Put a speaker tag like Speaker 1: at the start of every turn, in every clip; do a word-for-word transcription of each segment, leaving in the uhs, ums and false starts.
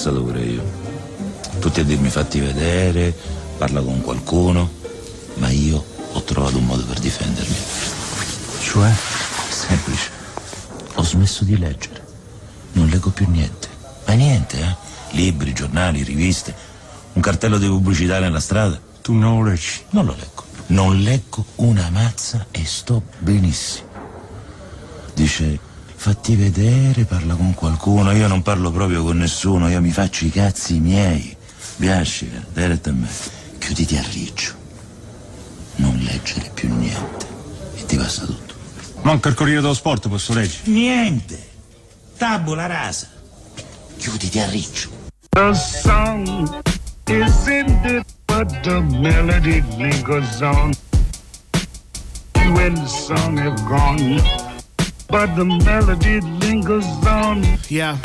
Speaker 1: passato pure io. Tutti a dirmi fatti vedere, parla con qualcuno, ma io ho trovato un modo per difendermi. Cioè? Semplice. Ho smesso di leggere. Non leggo più niente. Ma niente, eh? Libri, giornali, riviste, un cartello di pubblicità nella strada.
Speaker 2: Tu non lo leggi?
Speaker 1: Non lo leggo. Non leggo una mazza e sto benissimo. Dice, fatti vedere, parla con qualcuno. Io non parlo proprio con nessuno, io mi faccio i cazzi miei. Biascica, diretta a me. Chiuditi a riccio. Non leggere più niente. E ti passa tutto.
Speaker 2: Manca il Corriere dello Sport, posso leggere?
Speaker 1: Niente. Tabula rasa. Chiuditi a riccio.
Speaker 3: The song is ended, but the melody lingers on. When the song is gone, but the melody lingers on.
Speaker 4: Yeah.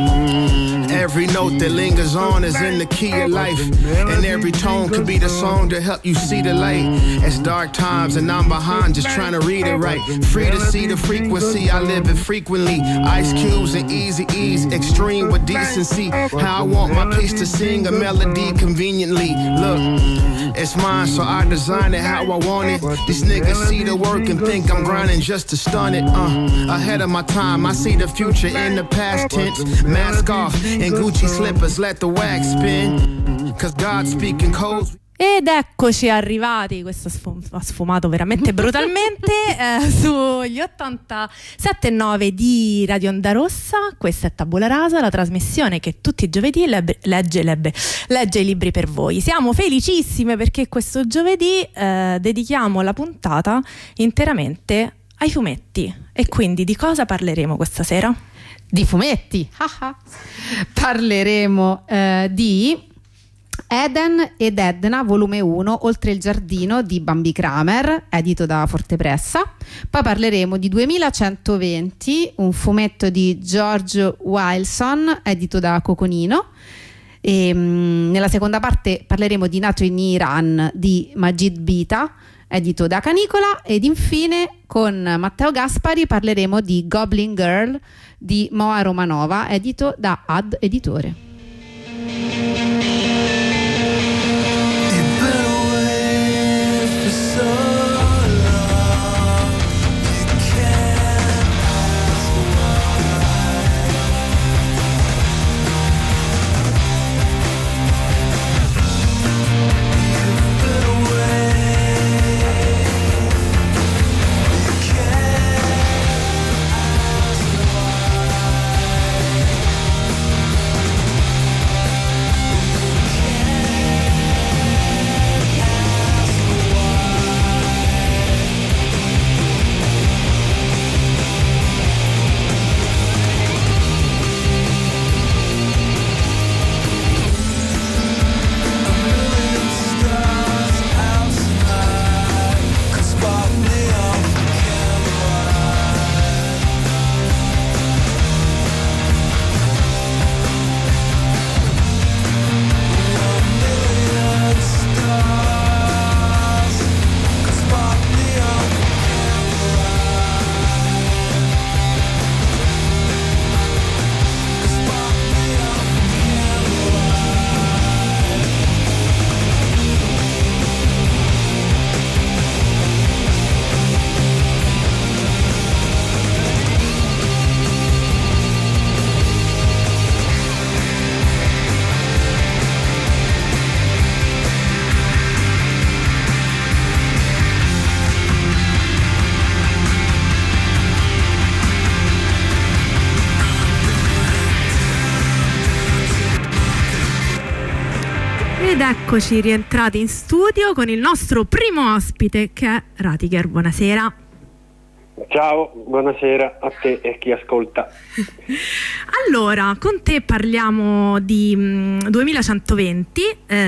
Speaker 4: Every note that lingers on is in the key of life, and every tone could be the song to help you see the light. It's dark times and I'm behind, just trying to read it right. Free to see the frequency, I live it frequently. Ice cubes and easy ease, extreme with decency. How I want my piece to sing a melody conveniently. Look, it's mine, so I design it how I want it. These niggas see the work and think I'm grinding just to stun it. Uh, ahead of my time, I see the future in the past tense. Mask off and Gucci slippers, let the wax spin. Cause God speaking codes.
Speaker 5: Ed eccoci arrivati, questo ha sfumato veramente brutalmente eh, sugli ottantasette e nove di Radio Onda Rossa. Questa è Tabula Rasa, la trasmissione che tutti i giovedì legge, legge, legge, legge i libri per voi. Siamo felicissime perché questo giovedì eh, dedichiamo la puntata interamente ai fumetti. E quindi di cosa parleremo questa sera?
Speaker 6: Di fumetti. Parleremo eh, di Eden ed Edna, volume uno, Oltre il giardino di Bambi Kramer, edito da Fortepressa. Poi parleremo di duemilacentoventi, un fumetto di George Wilson, edito da Coconino. E, mh, nella seconda parte parleremo di Nato in Iran di Majid Bita, edito da Canicola. Ed infine con Matteo Gaspari parleremo di Goblin Girl di Moa Romanova, edito da Ad Editore.
Speaker 5: Ed eccoci rientrati in studio con il nostro primo ospite che è Ratiger. Buonasera.
Speaker 7: Ciao, buonasera a te e chi ascolta.
Speaker 5: Allora, con te parliamo di mh, duemilacentoventi,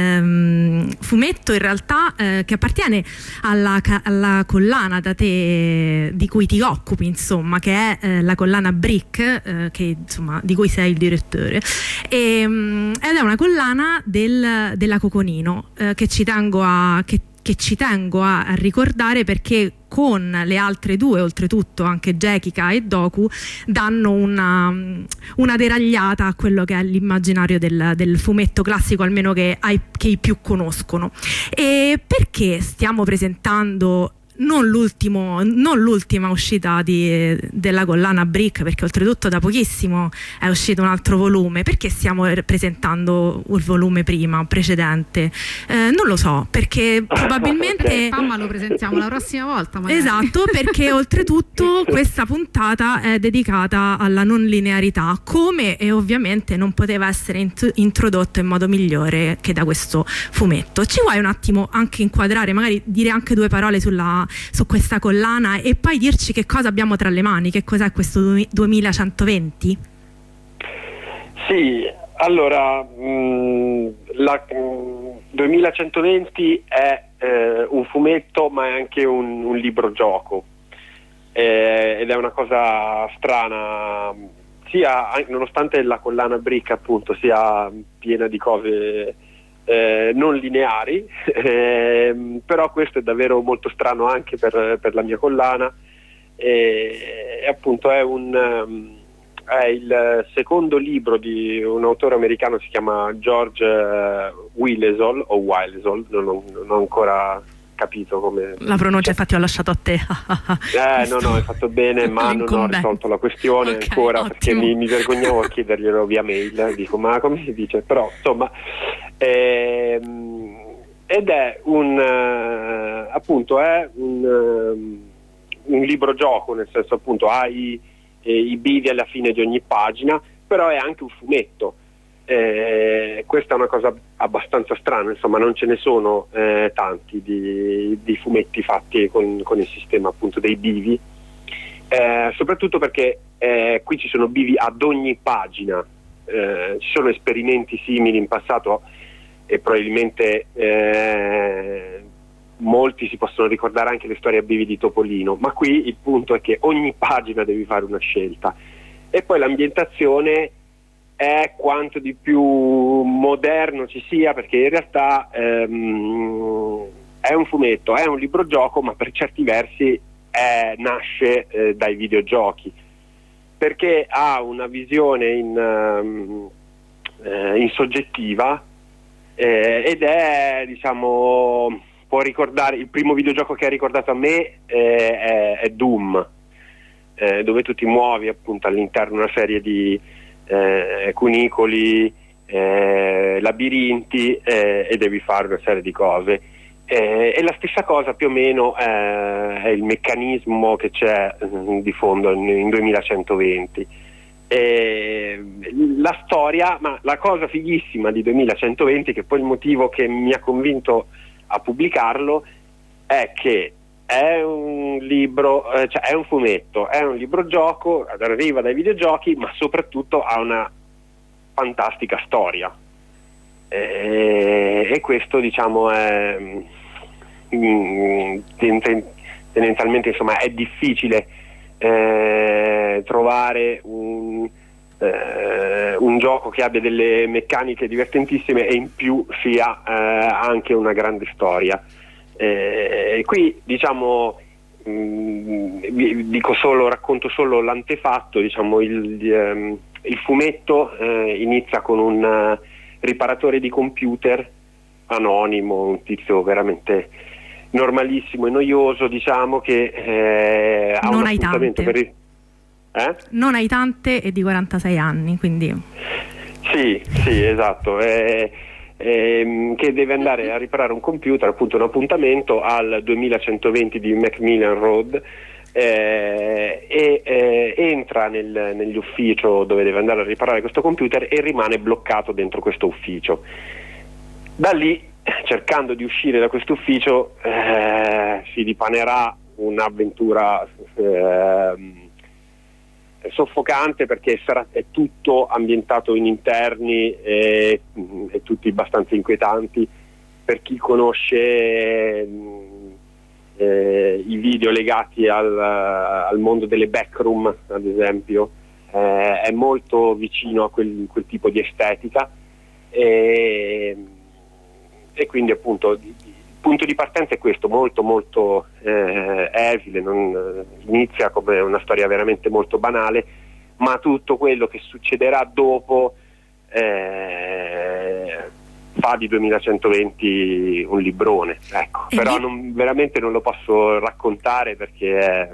Speaker 5: ehm, fumetto in realtà eh, che appartiene alla, alla collana da te di cui ti occupi, insomma, che è eh, la collana Brick, eh, che, insomma, di cui sei il direttore, e, mh, ed è una collana del, della Coconino, eh, che ci tengo a... Che, che ci tengo a, a ricordare perché con le altre due, oltretutto anche Gekika e Doku, danno una, una deragliata a quello che è l'immaginario del, del fumetto classico, almeno che, ai, che i più conoscono. E perché stiamo presentando non, l'ultimo, non l'ultima uscita di, della collana Brick, perché oltretutto da pochissimo è uscito un altro volume? Perché stiamo presentando il volume prima, precedente? Eh, non lo so, perché probabilmente
Speaker 6: ma lo presentiamo la prossima volta magari.
Speaker 5: Esatto, perché oltretutto questa puntata è dedicata alla non linearità, come e ovviamente non poteva essere int- introdotto in modo migliore che da questo fumetto. Ci vuoi un attimo anche inquadrare, magari dire anche due parole sulla su questa collana e poi dirci che cosa abbiamo tra le mani, che cos'è questo duemilacentoventi?
Speaker 7: Sì, allora mh, la mh, duemilacentoventi è eh, un fumetto, ma è anche un, un libro gioco, eh, ed è una cosa strana, sia nonostante la collana Brick appunto sia piena di cose Eh, non lineari, eh, però questo è davvero molto strano anche per, per la mia collana, e, e appunto è, un, um, è il secondo libro di un autore americano, si chiama George uh, Wilesol o Wilesol, non ho, non ho ancora capito come
Speaker 5: la pronuncia, infatti ho lasciato a te.
Speaker 7: eh no no hai fatto bene, ma non ho risolto la questione okay, ancora, ottimo. Perché mi, mi vergognavo a chiederglielo via mail, dico ma come si dice, però insomma ehm, ed è un uh, appunto è un, uh, un libro gioco, nel senso appunto ha i, eh, i bivi alla fine di ogni pagina, però è anche un fumetto. Eh, questa è una cosa abbastanza strana, insomma non ce ne sono eh, tanti di, di fumetti fatti con, con il sistema appunto dei bivi, eh, soprattutto perché eh, qui ci sono bivi ad ogni pagina, eh, ci sono esperimenti simili in passato e probabilmente eh, molti si possono ricordare anche le storie a bivi di Topolino, ma qui il punto è che ogni pagina devi fare una scelta, e poi l'ambientazione è quanto di più moderno ci sia, perché in realtà ehm, è un fumetto, è un libro gioco, ma per certi versi è, nasce eh, dai videogiochi, perché ha una visione in, um, eh, in soggettiva eh, ed è, diciamo, può ricordare, il primo videogioco che ha ricordato a me eh, è, è Doom, eh, dove tu ti muovi appunto all'interno di una serie di Eh, cunicoli, eh, labirinti eh, e devi fare una serie di cose, eh, e la stessa cosa più o meno eh, è il meccanismo che c'è mh, di fondo in, in duemilacentoventi. Eh, la storia, ma la cosa fighissima di duemilacentoventi, che poi il motivo che mi ha convinto a pubblicarlo, è che è un libro, eh, cioè è un fumetto, è un libro gioco, arriva dai videogiochi, ma soprattutto ha una fantastica storia, e, e questo diciamo è mm, tendenzialmente insomma è difficile eh, trovare un, eh, un gioco che abbia delle meccaniche divertentissime e in più sia eh, anche una grande storia. Eh, qui diciamo mh, dico solo, racconto solo l'antefatto, diciamo il, um, il fumetto eh, inizia con un uh, riparatore di computer anonimo, un tizio veramente normalissimo e noioso, diciamo, che eh, ha
Speaker 5: non
Speaker 7: un
Speaker 5: hai
Speaker 7: appuntamento
Speaker 5: tante.
Speaker 7: per il... eh?
Speaker 5: Non hai tante e di quarantasei anni, quindi
Speaker 7: sì, sì, esatto. Eh, Ehm, che deve andare a riparare un computer, appunto un appuntamento al duemilacentoventi di Macmillan Road, eh, e eh, entra nel, nell'ufficio dove deve andare a riparare questo computer e rimane bloccato dentro questo ufficio. Da lì, cercando di uscire da questo ufficio, eh, si dipanerà un'avventura eh, soffocante, perché sarà, è tutto ambientato in interni e, e tutti abbastanza inquietanti per chi conosce eh, i video legati al, al mondo delle backroom, ad esempio. Eh, è molto vicino a quel, quel tipo di estetica, e, e quindi appunto il punto di partenza è questo, molto molto eh, esile, non, inizia come una storia veramente molto banale, ma tutto quello che succederà dopo eh, fa di duemilacentoventi un librone, ecco. Però non, veramente non lo posso raccontare perché eh,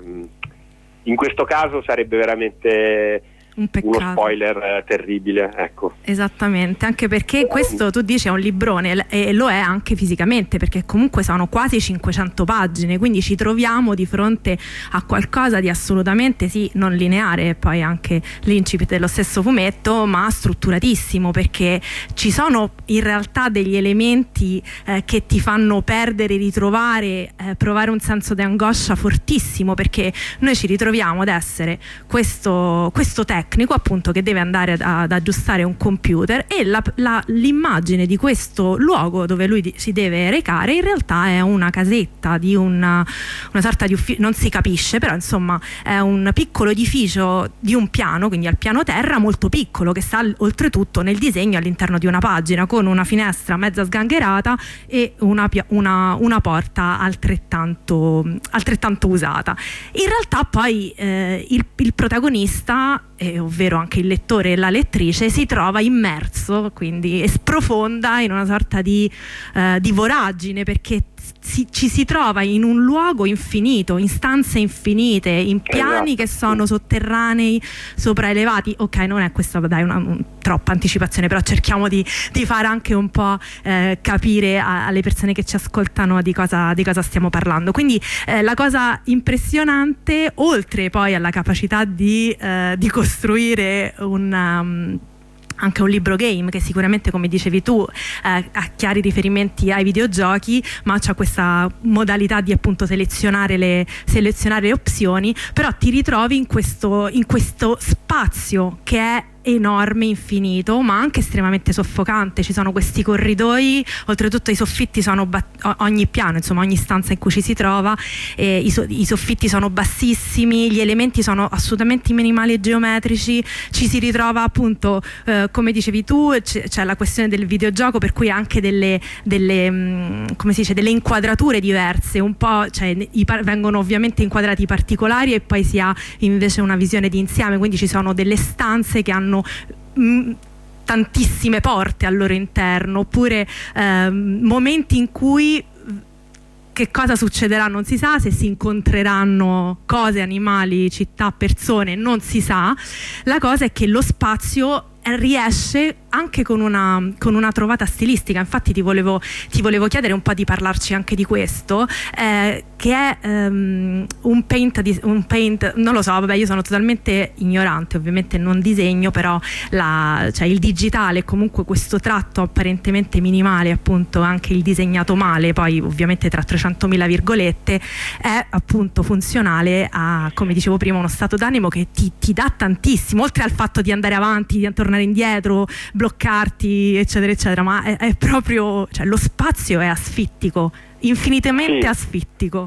Speaker 7: in questo caso sarebbe veramente
Speaker 5: un peccato.
Speaker 7: Uno spoiler eh, terribile, ecco.
Speaker 5: Esattamente, anche perché questo tu dici è un librone e lo è anche fisicamente, perché comunque sono quasi cinquecento pagine, quindi ci troviamo di fronte a qualcosa di assolutamente sì non lineare, poi anche l'incipit dello stesso fumetto, ma strutturatissimo, perché ci sono in realtà degli elementi eh, che ti fanno perdere, ritrovare, eh, provare un senso di angoscia fortissimo, perché noi ci ritroviamo ad essere questo, questo tecnico appunto che deve andare ad, ad aggiustare un computer e la, la, l'immagine di questo luogo dove lui di, si deve recare in realtà è una casetta di una, una sorta di ufficio, non si capisce, però insomma è un piccolo edificio di un piano, quindi al piano terra molto piccolo, che sta oltretutto nel disegno all'interno di una pagina, con una finestra mezza sgangherata e una, una, una porta altrettanto, altrettanto usata. In realtà poi eh, il, il protagonista, eh, ovvero anche il lettore e la lettrice, si trova immerso, quindi e sprofonda in una sorta di, eh, di voragine, perché si, ci si trova in un luogo infinito, in stanze infinite, in piani esatto. che sono sotterranei, sopraelevati. Ok, non è questa dai una un, troppa anticipazione, però cerchiamo di, di fare anche un po' eh, capire a, alle persone che ci ascoltano di cosa, di cosa stiamo parlando. Quindi eh, la cosa impressionante, oltre poi alla capacità di, eh, di costruire un um, anche un libro game che sicuramente, come dicevi tu, eh, ha chiari riferimenti ai videogiochi, ma c'ha questa modalità di appunto selezionare le, selezionare le opzioni, però ti ritrovi in questo, in questo spazio che è enorme, infinito, ma anche estremamente soffocante. Ci sono questi corridoi, oltretutto i soffitti sono bat- ogni piano, insomma ogni stanza in cui ci si trova, eh, i, so- i soffitti sono bassissimi, gli elementi sono assolutamente minimali e geometrici, ci si ritrova appunto eh, come dicevi tu, c- c'è la questione del videogioco, per cui anche delle, delle mh, come si dice, delle inquadrature diverse, un po', cioè i par- vengono ovviamente inquadrati i particolari e poi si ha invece una visione di insieme, quindi ci sono delle stanze che hanno Mh, tantissime porte al loro interno, oppure ehm, momenti in cui che cosa succederà non si sa, se si incontreranno cose, animali, città, persone non si sa. La cosa è che lo spazio riesce anche con una, con una trovata stilistica. Infatti ti volevo, ti volevo chiedere un po' di parlarci anche di questo, eh, che è um, un paint, di, un paint, non lo so, vabbè, io sono totalmente ignorante, ovviamente non disegno, però la, cioè il digitale, comunque questo tratto apparentemente minimale, appunto anche il disegnato male, poi ovviamente tra trecentomila virgolette, è appunto funzionale a, come dicevo prima, uno stato d'animo che ti, ti dà tantissimo, oltre al fatto di andare avanti, di tornare indietro, bloccarti, eccetera eccetera, ma è, è proprio, cioè lo spazio è asfittico, infinitamente
Speaker 7: sì.
Speaker 5: asfittico.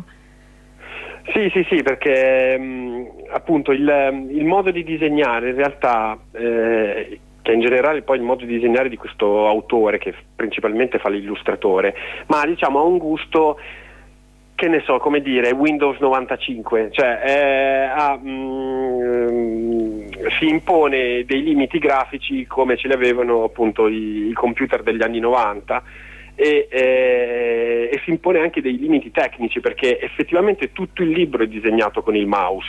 Speaker 7: Sì, sì, sì, perché mh, appunto il, il modo di disegnare in realtà, eh, che in generale poi il modo di disegnare di questo autore, che principalmente fa l'illustratore, ma diciamo ha un gusto, che ne so, come dire, Windows novantacinque, cioè eh, ha, mh, si impone dei limiti grafici come ce li avevano appunto i, i computer degli anni novanta, e, eh, e si impone anche dei limiti tecnici, perché effettivamente tutto il libro è disegnato con il mouse,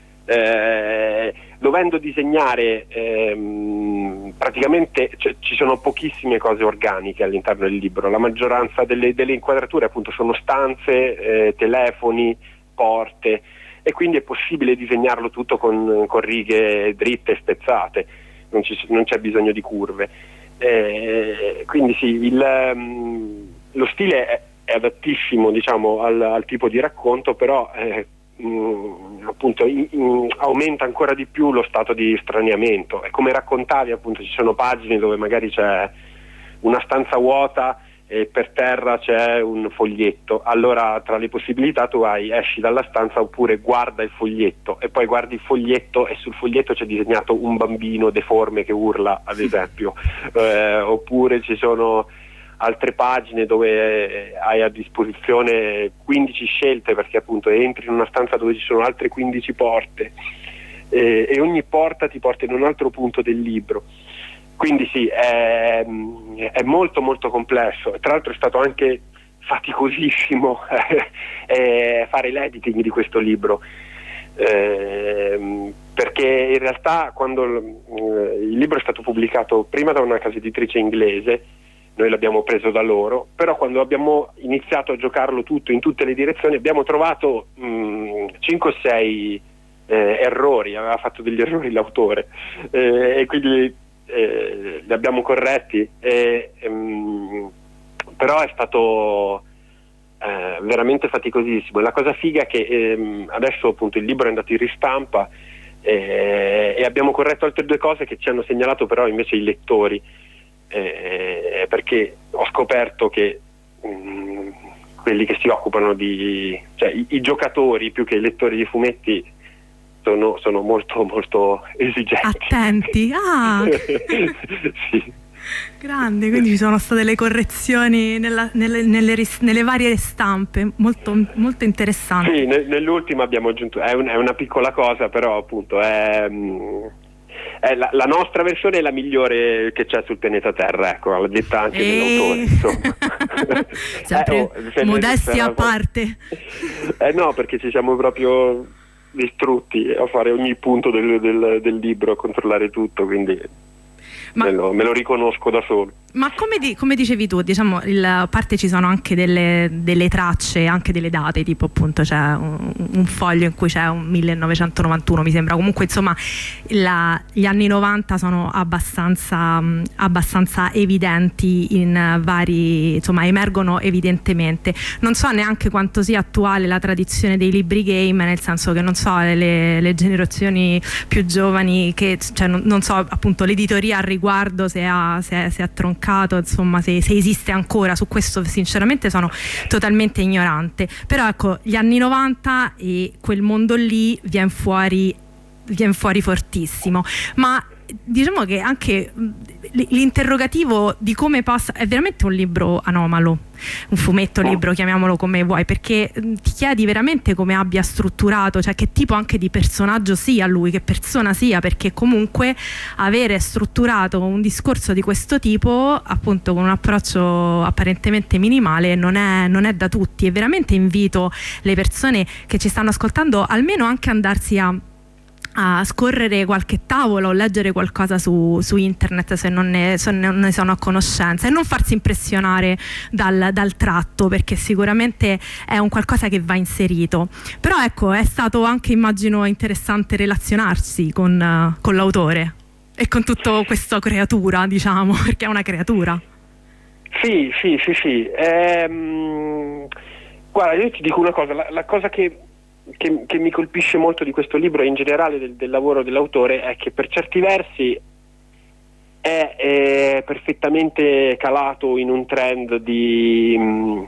Speaker 7: eh, dovendo disegnare ehm, praticamente, cioè, ci sono pochissime cose organiche all'interno del libro. La maggioranza delle, delle inquadrature appunto sono stanze, eh, telefoni, porte, e quindi è possibile disegnarlo tutto con, con righe dritte e spezzate, non, ci, non c'è bisogno di curve, eh, quindi sì, il, um, lo stile è, è adattissimo, diciamo, al, al tipo di racconto, però eh, mh, appunto in, in, aumenta ancora di più lo stato di straniamento. E come raccontavi, appunto, ci sono pagine dove magari c'è una stanza vuota e per terra c'è un foglietto, allora tra le possibilità tu hai esci dalla stanza oppure guarda il foglietto, e poi guardi il foglietto e sul foglietto c'è disegnato un bambino deforme che urla, ad esempio, eh, oppure ci sono altre pagine dove hai a disposizione quindici scelte, perché appunto entri in una stanza dove ci sono altre quindici porte e, e ogni porta ti porta in un altro punto del libro. Quindi sì, è, è molto molto complesso. Tra l'altro è stato anche faticosissimo eh, fare l'editing di questo libro, eh, perché in realtà quando eh, il libro è stato pubblicato prima da una casa editrice inglese, noi l'abbiamo preso da loro, però quando abbiamo iniziato a giocarlo tutto in tutte le direzioni abbiamo trovato cinque o sei eh, errori, aveva fatto degli errori l'autore, eh, e quindi eh, li abbiamo corretti, e, ehm, però è stato eh, veramente faticosissimo. La cosa figa è che ehm, adesso appunto il libro è andato in ristampa eh, e abbiamo corretto altre due cose che ci hanno segnalato però invece i lettori, eh, perché ho scoperto che mh, quelli che si occupano di, cioè i, i giocatori più che i lettori di fumetti sono, sono molto molto esigenti,
Speaker 5: attenti. Ah.
Speaker 7: Sì.
Speaker 5: Grande, quindi ci sono state le correzioni nella, nelle, nelle, ris, nelle varie stampe, molto, molto interessanti.
Speaker 7: Sì, nell'ultima abbiamo aggiunto, è, un, è una piccola cosa, però appunto è, è la, la nostra versione è la migliore che c'è sul pianeta Terra, ecco, l'ha detta anche
Speaker 5: e...
Speaker 7: dell'autore, insomma.
Speaker 5: Sempre
Speaker 7: eh, oh,
Speaker 5: modestia a parte.
Speaker 7: Eh no, perché ci siamo proprio distrutti a fare ogni punto del, del, del libro, a controllare tutto, quindi... Ma, me, lo, me lo riconosco da solo.
Speaker 5: Ma come, di, come dicevi tu, diciamo, il, a parte ci sono anche delle, delle tracce, anche delle date, tipo appunto c'è un, un foglio in cui c'è un millenovecentonovantuno, mi sembra. Comunque insomma la, gli anni novanta sono abbastanza, abbastanza evidenti in vari, insomma emergono evidentemente. Non so neanche quanto sia attuale la tradizione dei libri game, nel senso che non so le, le generazioni più giovani, che, cioè, non, non so appunto l'editoria al riguardo se ha, se, se ha troncato, insomma se, se esiste ancora. Su questo sinceramente sono totalmente ignorante, però ecco gli anni novanta e quel mondo lì viene fuori, viene fuori fortissimo. Ma diciamo che anche l'interrogativo di come possa, è veramente un libro anomalo, un fumetto libro, chiamiamolo come vuoi, perché ti chiedi veramente come abbia strutturato, cioè che tipo anche di personaggio sia lui, che persona sia, perché comunque avere strutturato un discorso di questo tipo appunto con un approccio apparentemente minimale non è, non è da tutti. E veramente invito le persone che ci stanno ascoltando almeno anche andarsi a a scorrere qualche tavola o leggere qualcosa su, su internet se non ne, se non ne sono a conoscenza, e non farsi impressionare dal, dal tratto, perché sicuramente è un qualcosa che va inserito. Però ecco, è stato anche, immagino, interessante relazionarsi con, uh, con l'autore e con tutta questa creatura, diciamo, perché è una creatura.
Speaker 7: Sì, sì, sì, sì. Ehm, guarda, io ti dico una cosa, la, la cosa che Che, che mi colpisce molto di questo libro e in generale del, del lavoro dell'autore è che per certi versi è, è perfettamente calato in un trend di mh,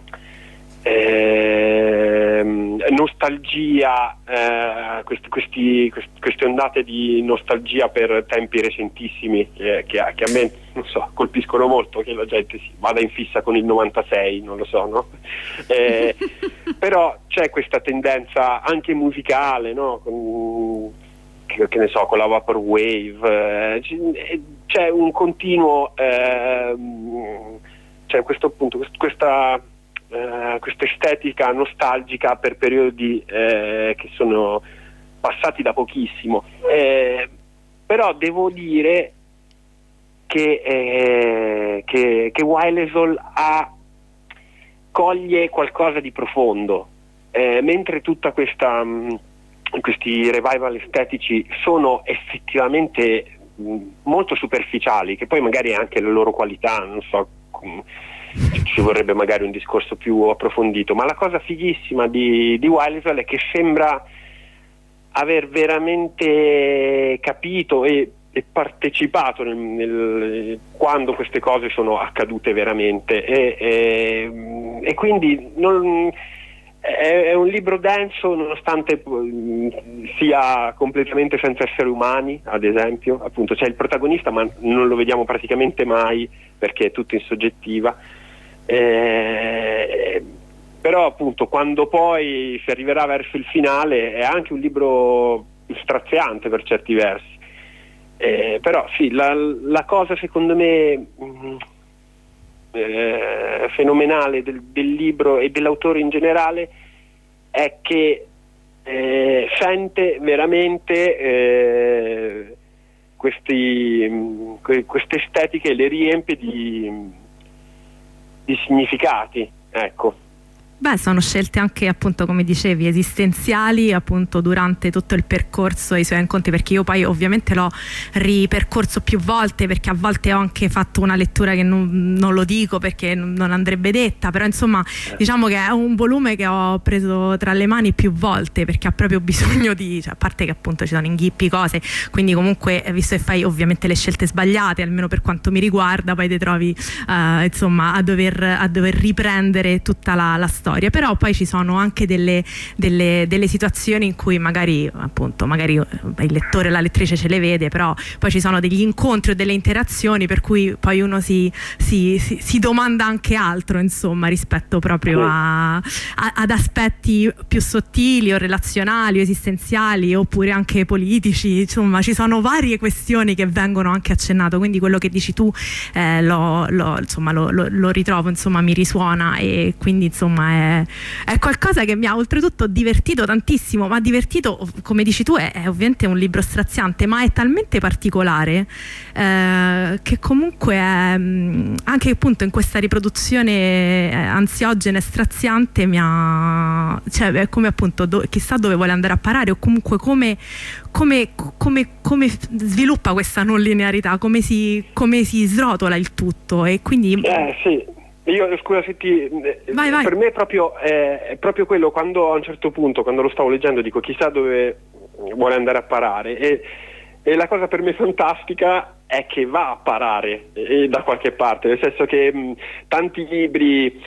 Speaker 7: eh, nostalgia, eh, questi, questi, questi, queste ondate di nostalgia per tempi recentissimi eh, che, che a me, non so, colpiscono molto, che la gente si vada in fissa con il novantasei, non lo so, no? Eh, però c'è questa tendenza anche musicale, no? Con, che, che ne so, con la Vaporwave, eh, c'è un continuo, eh, c'è questo appunto, questa Uh, questa estetica nostalgica per periodi eh, che sono passati da pochissimo, eh, però devo dire che, eh, che, che Wylesol ha coglie qualcosa di profondo, eh, mentre tutta questa mh, questi revival estetici sono effettivamente mh, molto superficiali, che poi magari è anche la loro qualità, non so, com- ci vorrebbe magari un discorso più approfondito, ma la cosa fighissima di, di Wylesol è che sembra aver veramente capito e, e partecipato nel, nel, quando queste cose sono accadute veramente, e, e, e quindi non, è, è un libro denso nonostante sia completamente senza esseri umani. Ad esempio, appunto, c'è il protagonista ma non lo vediamo praticamente mai perché è tutto in soggettiva. Eh, però appunto quando poi si arriverà verso il finale è anche un libro straziante per certi versi. Eh, però sì, la, la cosa secondo me mh, eh, fenomenale del, del libro e dell'autore in generale è che eh, sente veramente eh, questi, mh, que, queste estetiche, le riempie di, di significati, ecco.
Speaker 5: Beh, sono scelte anche, appunto, come dicevi, esistenziali, appunto, durante tutto il percorso e i suoi incontri, perché io poi ovviamente l'ho ripercorso più volte, perché a volte ho anche fatto una lettura che non, non lo dico perché non andrebbe detta, però insomma diciamo che è un volume che ho preso tra le mani più volte, perché ha proprio bisogno di, cioè, a parte che appunto ci sono inghippi, cose, quindi comunque, visto che fai ovviamente le scelte sbagliate, almeno per quanto mi riguarda, poi ti trovi uh, insomma a dover, a dover riprendere tutta la, la storia. Però poi ci sono anche delle, delle, delle situazioni in cui magari appunto magari il lettore, la lettrice ce le vede, però poi ci sono degli incontri o delle interazioni per cui poi uno si, si, si, si domanda anche altro, insomma, rispetto proprio a, a, ad aspetti più sottili o relazionali o esistenziali oppure anche politici. Insomma, ci sono varie questioni che vengono anche accennate, quindi quello che dici tu eh, lo, lo, insomma, lo, lo, lo ritrovo, insomma, mi risuona, e quindi insomma è, è qualcosa che mi ha oltretutto divertito tantissimo, ma divertito, come dici tu, è, è ovviamente un libro straziante, ma è talmente particolare eh, che comunque è, anche appunto in questa riproduzione ansiogena e straziante mi ha, cioè è come appunto do, chissà dove vuole andare a parare, o comunque come Come, come, come sviluppa questa non linearità, come si, come si srotola il tutto, e quindi
Speaker 7: eh sì, io scusa se ti
Speaker 5: vai, vai.
Speaker 7: Per me è proprio, eh, è proprio quello, quando a un certo punto, quando lo stavo leggendo, dico chissà dove vuole andare a parare, e, e la cosa per me fantastica è che va a parare eh, da qualche parte, nel senso che mh, tanti libri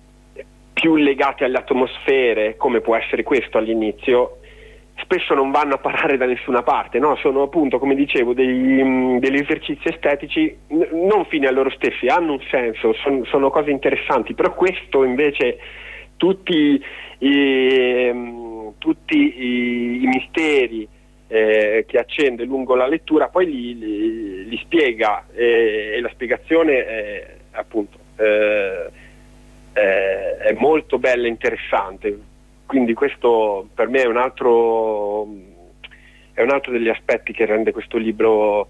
Speaker 7: più legati alle atmosfere, come può essere questo all'inizio, spesso non vanno a parare da nessuna parte, no? Sono appunto, come dicevo, dei, mh, degli esercizi estetici n- non fini a loro stessi, hanno un senso, son, sono cose interessanti, però questo invece tutti i, mh, tutti i, i misteri eh, che accende lungo la lettura poi li, li, li spiega, eh, e la spiegazione è, appunto eh, è, è molto bella e interessante. Quindi questo per me è un altro è un altro degli aspetti che rende questo libro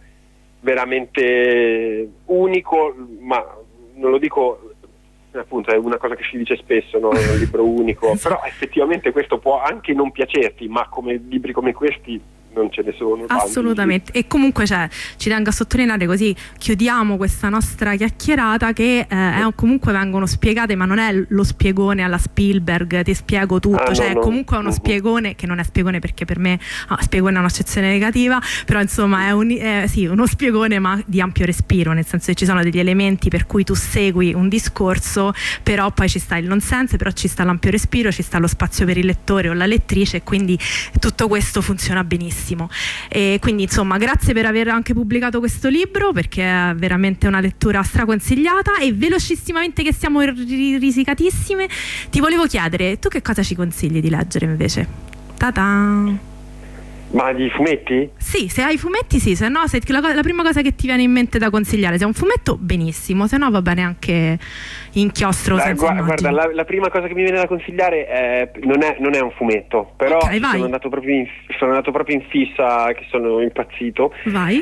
Speaker 7: veramente unico, ma non lo dico, appunto, è una cosa che si dice spesso, no? È un libro unico, però effettivamente questo può anche non piacerti, ma come libri come questi non ce ne sono tanti.
Speaker 5: Assolutamente. E comunque, cioè, ci tengo a sottolineare, così chiudiamo questa nostra chiacchierata, che eh, è, comunque vengono spiegate, ma non è lo spiegone alla Spielberg, ti spiego tutto,
Speaker 7: ah,
Speaker 5: cioè
Speaker 7: no, no.
Speaker 5: comunque è uno spiegone che non è spiegone, perché per me ah, spiegone è un'accezione negativa, però insomma è, un, è sì, uno spiegone, ma di ampio respiro, nel senso che ci sono degli elementi per cui tu segui un discorso, però poi ci sta il nonsense, però ci sta l'ampio respiro, ci sta lo spazio per il lettore o la lettrice, e quindi tutto questo funziona benissimo. E quindi insomma grazie per aver anche pubblicato questo libro, perché è veramente una lettura straconsigliata. E velocissimamente, che siamo risicatissime, ti volevo chiedere, tu che cosa ci consigli di leggere invece? Ta-ta!
Speaker 7: Ma di fumetti?
Speaker 5: Sì, se hai fumetti sì, se no se la, la prima cosa che ti viene in mente da consigliare, se è un fumetto benissimo, se no va bene anche inchiostro
Speaker 7: Dai,
Speaker 5: senza
Speaker 7: guarda, guarda la, la prima cosa che mi viene da consigliare è, non, è, non è un fumetto, però
Speaker 5: okay,
Speaker 7: sono, andato proprio in, sono andato proprio in fissa, che sono impazzito.
Speaker 5: Vai.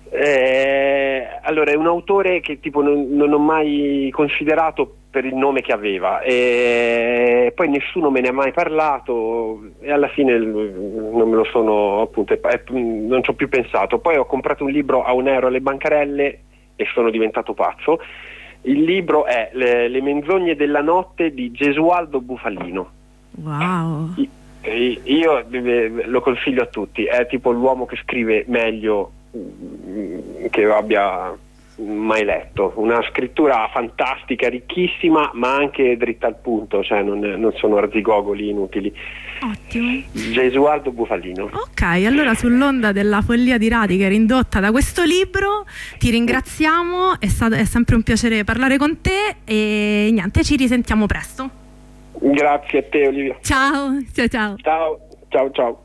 Speaker 7: Eh, allora, è un autore che tipo non, non ho mai considerato per il nome che aveva, e poi nessuno me ne ha mai parlato, e alla fine non me lo sono, appunto, non ci ho più pensato. Poi ho comprato un libro a un euro alle bancarelle e sono diventato pazzo. Il libro è Le, Le menzogne della notte di Gesualdo Bufalino.
Speaker 5: Wow.
Speaker 7: Io lo consiglio a tutti, è tipo l'uomo che scrive meglio che abbia mai letto. Una scrittura fantastica, ricchissima, ma anche dritta al punto, cioè non, non sono arzigogoli inutili.
Speaker 5: Ottimo.
Speaker 7: Gesualdo Bufalino.
Speaker 5: Ok, allora sull'onda della follia di Radiger indotta da questo libro ti ringraziamo, è stato è sempre un piacere parlare con te e niente, ci risentiamo presto.
Speaker 7: Grazie a te, Olivia.
Speaker 5: Ciao, ciao ciao.
Speaker 7: Ciao, ciao, ciao.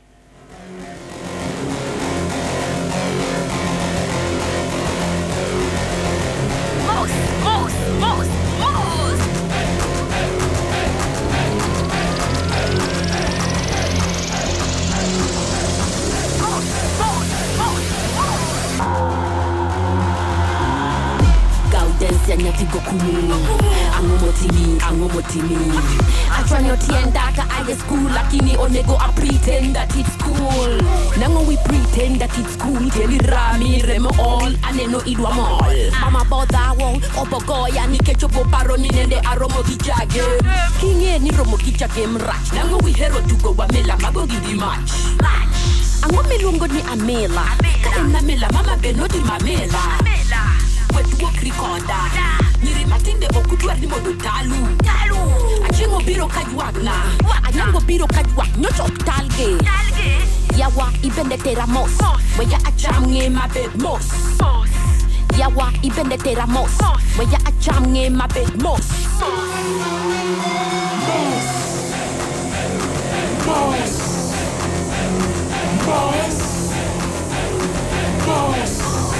Speaker 8: Senya tigo kumi Ango motimi, ango motimi I try not to end that I get school Lakini onego I pretend that it's cool Nango we pretend that it's cool Teli rami remo all Aneno idwa mall Mama boda wong Obogoya ni kechopo paro ni nende aromo kijage Kinge ni romo kijage mrach Nango we hero tugo wa mela magogi di match Ango melungo ni amela Kaina mela mama benoti mamela Wetu wakrikonda Niri matinde okutwa ni modo talu Talu Achingo biro kajuagna Anyango biro kajuag Nyocho talge Talge Yawa ibende tera mos Weya achamnge mabed mos Yawa ibende tera mos Weya achamnge mabed mos Mos Mos Mos Mos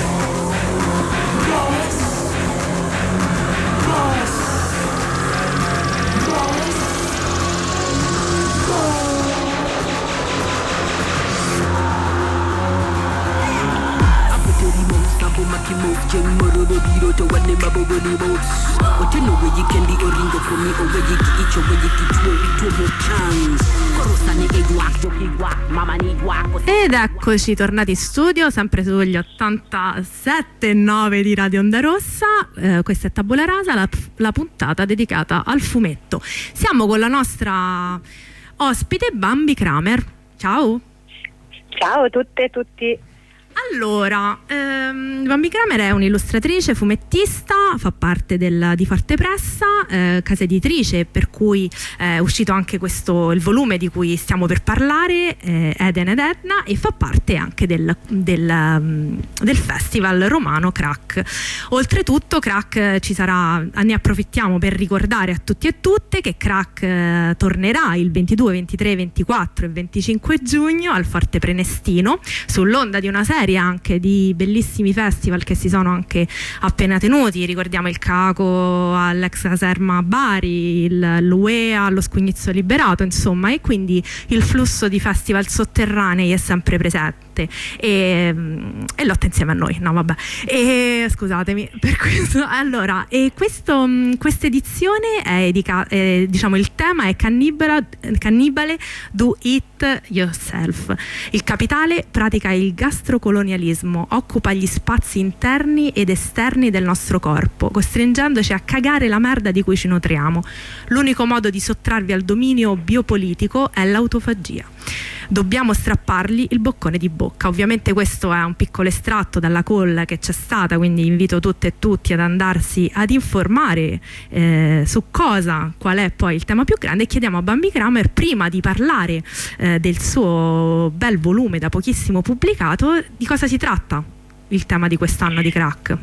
Speaker 5: Ed eccoci tornati in studio, sempre sugli ottantasette e nove di Radio Onda Rossa. Eh, questa è Tabula Rasa, la, la puntata dedicata al fumetto. Siamo con la nostra ospite Bambi Kramer. Ciao.
Speaker 9: Ciao a tutte e tutti.
Speaker 5: Allora, ehm, Bambi Kramer è un'illustratrice, fumettista, fa parte del, di Forte Pressa, eh, casa editrice, per cui è uscito anche questo, il volume di cui stiamo per parlare, eh, Eden ed Edna, e fa parte anche del, del, um, del festival romano Crack. Oltretutto Crack ci sarà, ne approfittiamo per ricordare a tutti e tutte che Crack eh, tornerà il ventidue, ventitré, ventiquattro e venticinque giugno al Forte Prenestino, sull'onda di una serie anche di bellissimi festival che si sono anche appena tenuti. Ricordiamo il Caco all'ex caserma Bari, il, l'U E A allo Scugnizzo Liberato, insomma, e quindi il flusso di festival sotterranei è sempre presente e, e lotta insieme a noi, no vabbè, e scusatemi per questo. Allora, e questo, questa edizione è, dedica, è diciamo il tema è Cannibale, Cannibale Do It Yourself. Il capitale pratica il gastrocolonialismo, occupa gli spazi interni ed esterni del nostro corpo, costringendoci a cagare la merda di cui ci nutriamo. L'unico modo di sottrarvi al dominio biopolitico è l'autofagia. Dobbiamo strappargli il boccone di bocca. Ovviamente questo è un piccolo estratto dalla call che c'è stata, quindi invito tutte e tutti ad andarsi ad informare eh, su cosa, qual è poi il tema più grande, e chiediamo a Bambi Kramer, prima di parlare eh, del suo bel volume da pochissimo pubblicato, di cosa si tratta il tema di quest'anno di Crack.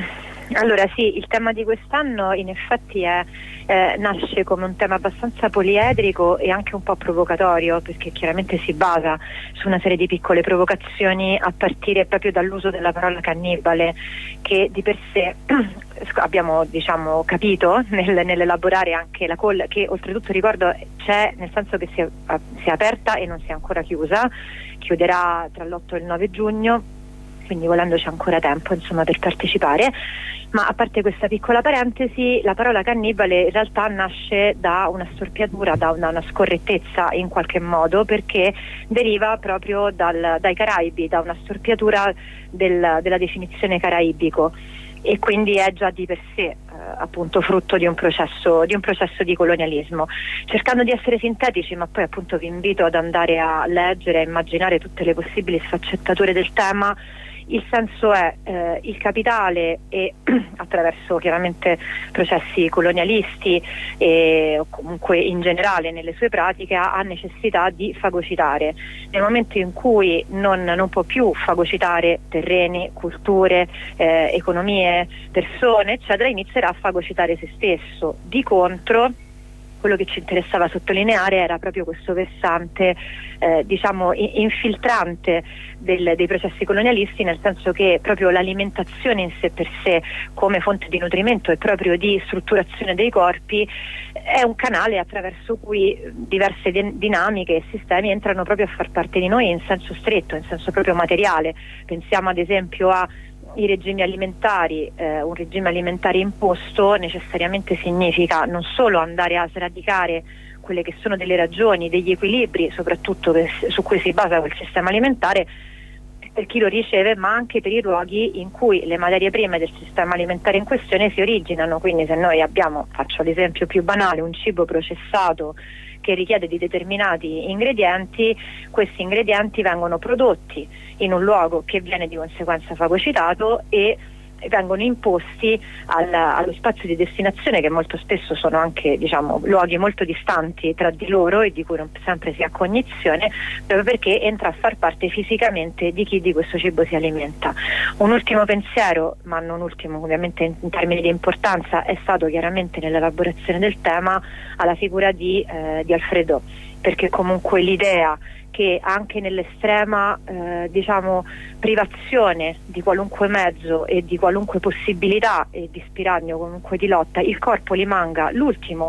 Speaker 9: Allora sì, il tema di quest'anno in effetti è, eh, nasce come un tema abbastanza poliedrico e anche un po' provocatorio, perché chiaramente si basa su una serie di piccole provocazioni a partire proprio dall'uso della parola cannibale, che di per sé abbiamo diciamo capito nel, nell'elaborare anche la call, che oltretutto ricordo c'è, nel senso che si è, si è aperta e non si è ancora chiusa, chiuderà tra l'otto e il nove giugno, quindi volendo c'è ancora tempo insomma per partecipare. Ma a parte questa piccola parentesi, la parola cannibale in realtà nasce da una storpiatura, da una, una scorrettezza in qualche modo, perché deriva proprio dal, dai Caraibi, da una storpiatura del, della definizione caraibico, e quindi è già di per sé eh, appunto frutto di un processo di un processo di colonialismo. Cercando di essere sintetici, ma poi appunto vi invito ad andare a leggere, a immaginare tutte le possibili sfaccettature del tema. Il senso è eh, il capitale e attraverso chiaramente processi colonialisti e, o comunque in generale nelle sue pratiche ha necessità di fagocitare. Nel momento in cui non, non può più fagocitare terreni, culture, eh, economie, persone, eccetera, inizierà a fagocitare se stesso. Di contro, quello che ci interessava sottolineare era proprio questo versante eh, diciamo infiltrante del, dei processi colonialisti, nel senso che proprio l'alimentazione in sé per sé come fonte di nutrimento e proprio di strutturazione dei corpi è un canale attraverso cui diverse din- dinamiche e sistemi entrano proprio a far parte di noi in senso stretto, in senso proprio materiale. Pensiamo ad esempio a i regimi alimentari. Eh, un regime alimentare imposto necessariamente significa non solo andare a sradicare quelle che sono delle ragioni, degli equilibri soprattutto per, su cui si basa quel sistema alimentare per chi lo riceve, ma anche per i luoghi in cui le materie prime del sistema alimentare in questione si originano. Quindi se noi abbiamo, faccio l'esempio più banale, un cibo processato che richiede di determinati ingredienti, questi ingredienti vengono prodotti in un luogo che viene di conseguenza fagocitato e vengono imposti al, allo spazio di destinazione, che molto spesso sono anche diciamo luoghi molto distanti tra di loro e di cui non sempre si ha cognizione, proprio perché entra a far parte fisicamente di chi di questo cibo si alimenta. Un ultimo pensiero, ma non ultimo ovviamente in, in termini di importanza, è stato chiaramente nell'elaborazione del tema alla figura di, eh, di Alfredo, perché comunque l'idea che anche nell'estrema eh, diciamo privazione di qualunque mezzo e di qualunque possibilità e di spiragno comunque di lotta, il corpo rimanga l'ultimo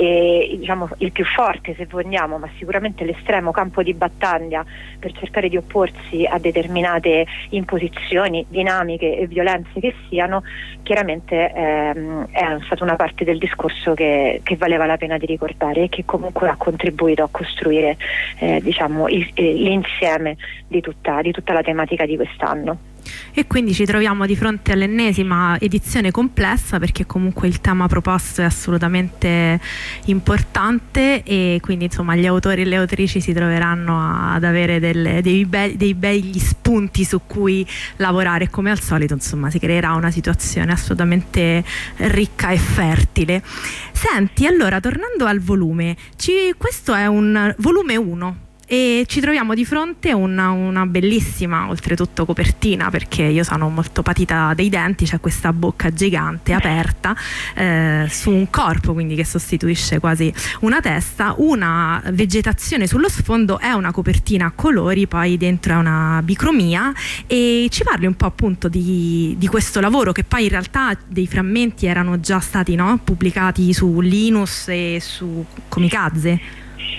Speaker 9: e diciamo il più forte se vogliamo, ma sicuramente l'estremo campo di battaglia per cercare di opporsi a determinate imposizioni, dinamiche e violenze che siano, chiaramente ehm, è stata una parte del discorso che, che valeva la pena di ricordare e che comunque ha contribuito a costruire eh, diciamo il, l'insieme di tutta, di tutta la tematica di quest'anno.
Speaker 5: E quindi ci troviamo di fronte all'ennesima edizione complessa, perché comunque il tema proposto è assolutamente importante e quindi insomma gli autori e le autrici si troveranno ad avere delle, dei, be- dei begli spunti su cui lavorare e come al solito insomma si creerà una situazione assolutamente ricca e fertile. Senti, allora tornando al volume, ci, questo è un volume uno e ci troviamo di fronte a una, una bellissima oltretutto copertina, perché io sono molto patita dei denti, c'è questa bocca gigante aperta eh, su un corpo quindi che sostituisce quasi una testa, una vegetazione sullo sfondo, è una copertina a colori, poi dentro è una bicromia. E ci parli un po' appunto di, di questo lavoro, che poi in realtà dei frammenti erano già stati no, pubblicati su Linus e su Comikaze.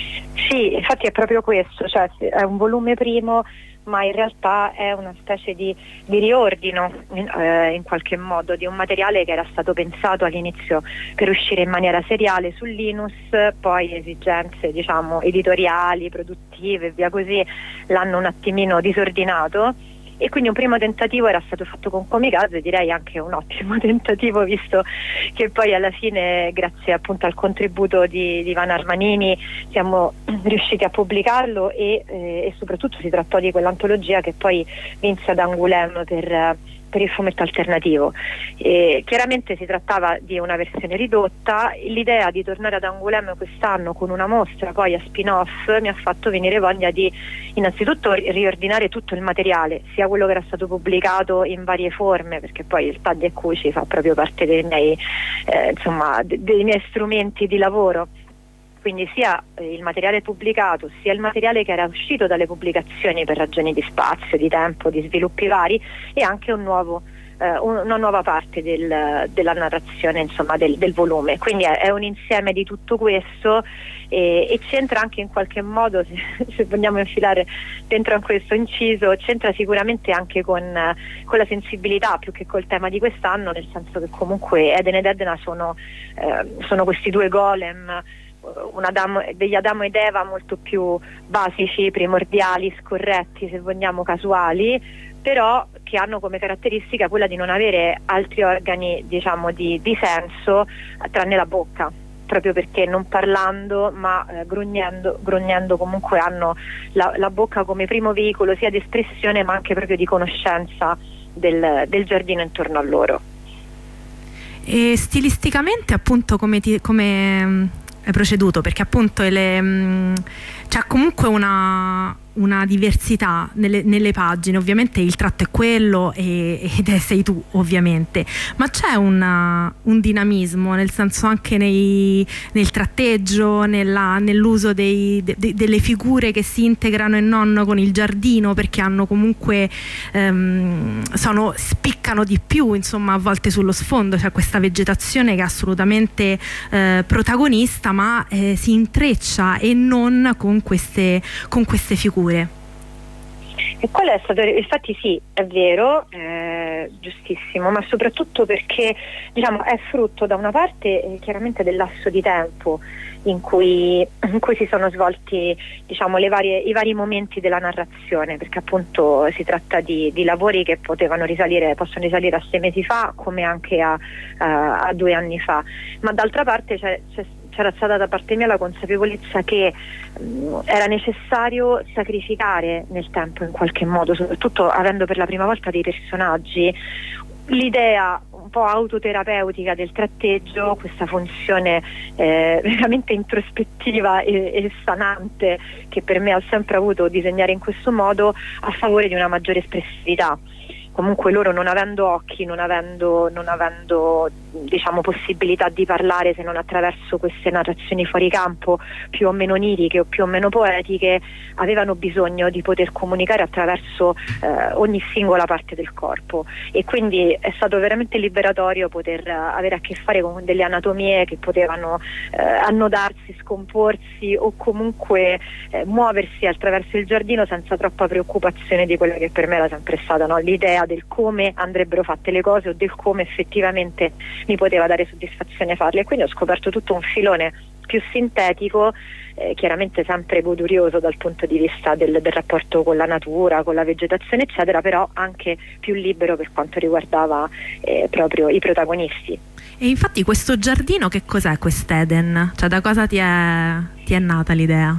Speaker 9: Sì, infatti è proprio questo, cioè è un volume primo, ma in realtà è una specie di, di riordino in, eh, in qualche modo di un materiale che era stato pensato all'inizio per uscire in maniera seriale su Linus, poi esigenze diciamo editoriali, produttive e via così l'hanno un attimino disordinato. E quindi un primo tentativo era stato fatto con Comikaze, direi anche un ottimo tentativo, visto che poi alla fine, grazie appunto al contributo di, di Ivana Armanini, siamo riusciti a pubblicarlo e, eh, e soprattutto si trattò di quell'antologia che poi vinse ad Angoulême per, per il fumetto alternativo. E chiaramente si trattava di una versione ridotta. L'idea di tornare ad Angoulême quest'anno con una mostra poi a spin-off mi ha fatto venire voglia di innanzitutto riordinare tutto il materiale, sia quello che era stato pubblicato in varie forme, perché poi il Taglia e Cuci fa proprio parte dei miei, eh, insomma, dei miei strumenti di lavoro. Quindi sia il materiale pubblicato sia il materiale che era uscito dalle pubblicazioni per ragioni di spazio, di tempo, di sviluppi vari, e anche un nuovo, eh, una nuova parte del, della narrazione, insomma, del, del volume. Quindi è, è un insieme di tutto questo e, e c'entra anche in qualche modo, se, se vogliamo infilare dentro a questo inciso, c'entra sicuramente anche con, con la sensibilità più che col tema di quest'anno, nel senso che comunque Eden ed Edna sono, eh, sono questi due golem, un Adamo, degli Adamo ed Eva molto più basici, primordiali, scorretti, se vogliamo casuali, però che hanno come caratteristica quella di non avere altri organi diciamo di, di senso tranne la bocca, proprio perché non parlando ma eh, grugnendo, grugnendo comunque hanno la, la bocca come primo veicolo sia di espressione ma anche proprio di conoscenza del, del giardino intorno a loro.
Speaker 5: E stilisticamente appunto come, ti, come hai proceduto? Perché appunto le, mh, c'è comunque una, una diversità nelle, nelle pagine, ovviamente il tratto è quello e, ed è sei tu ovviamente, ma c'è una, un dinamismo, nel senso anche nei, nel tratteggio, nella, nell'uso dei, de, delle figure che si integrano e non con il giardino, perché hanno comunque ehm, sono, spiccano di più, insomma, a volte sullo sfondo c'è questa vegetazione che è assolutamente eh, protagonista, ma eh, si intreccia e non con queste, con queste figure.
Speaker 9: E quello è stato, infatti sì, è vero, eh, giustissimo, ma soprattutto perché diciamo è frutto da una parte eh, chiaramente del lasso di tempo in cui, in cui si sono svolti diciamo le varie, i vari momenti della narrazione, perché appunto si tratta di, di lavori che potevano risalire, possono risalire a sei mesi fa come anche a, a, a due anni fa, ma d'altra parte c'è, c'è c'era stata da parte mia la consapevolezza che mh, era necessario sacrificare nel tempo in qualche modo, soprattutto avendo per la prima volta dei personaggi, l'idea un po' autoterapeutica del tratteggio, questa funzione eh, veramente introspettiva e, e sanante che per me ha sempre avuto disegnare in questo modo, a favore di una maggiore espressività. Comunque loro non avendo occhi, non avendo, non avendo diciamo possibilità di parlare se non attraverso queste narrazioni fuori campo più o meno oniriche o più o meno poetiche, avevano bisogno di poter comunicare attraverso eh, ogni singola parte del corpo, e quindi è stato veramente liberatorio poter uh, avere a che fare con delle anatomie che potevano uh, annodarsi, scomporsi o comunque uh, muoversi attraverso il giardino senza troppa preoccupazione di quella che per me era sempre stata, no? L'idea del come andrebbero fatte le cose o del come effettivamente mi poteva dare soddisfazione farle, e quindi ho scoperto tutto un filone più sintetico, eh, chiaramente sempre godurioso dal punto di vista del, del rapporto con la natura, con la vegetazione eccetera, però anche più libero per quanto riguardava eh, proprio i protagonisti.
Speaker 5: E infatti questo giardino che cos'è, quest'Eden? Cioè da cosa ti è, ti è nata l'idea?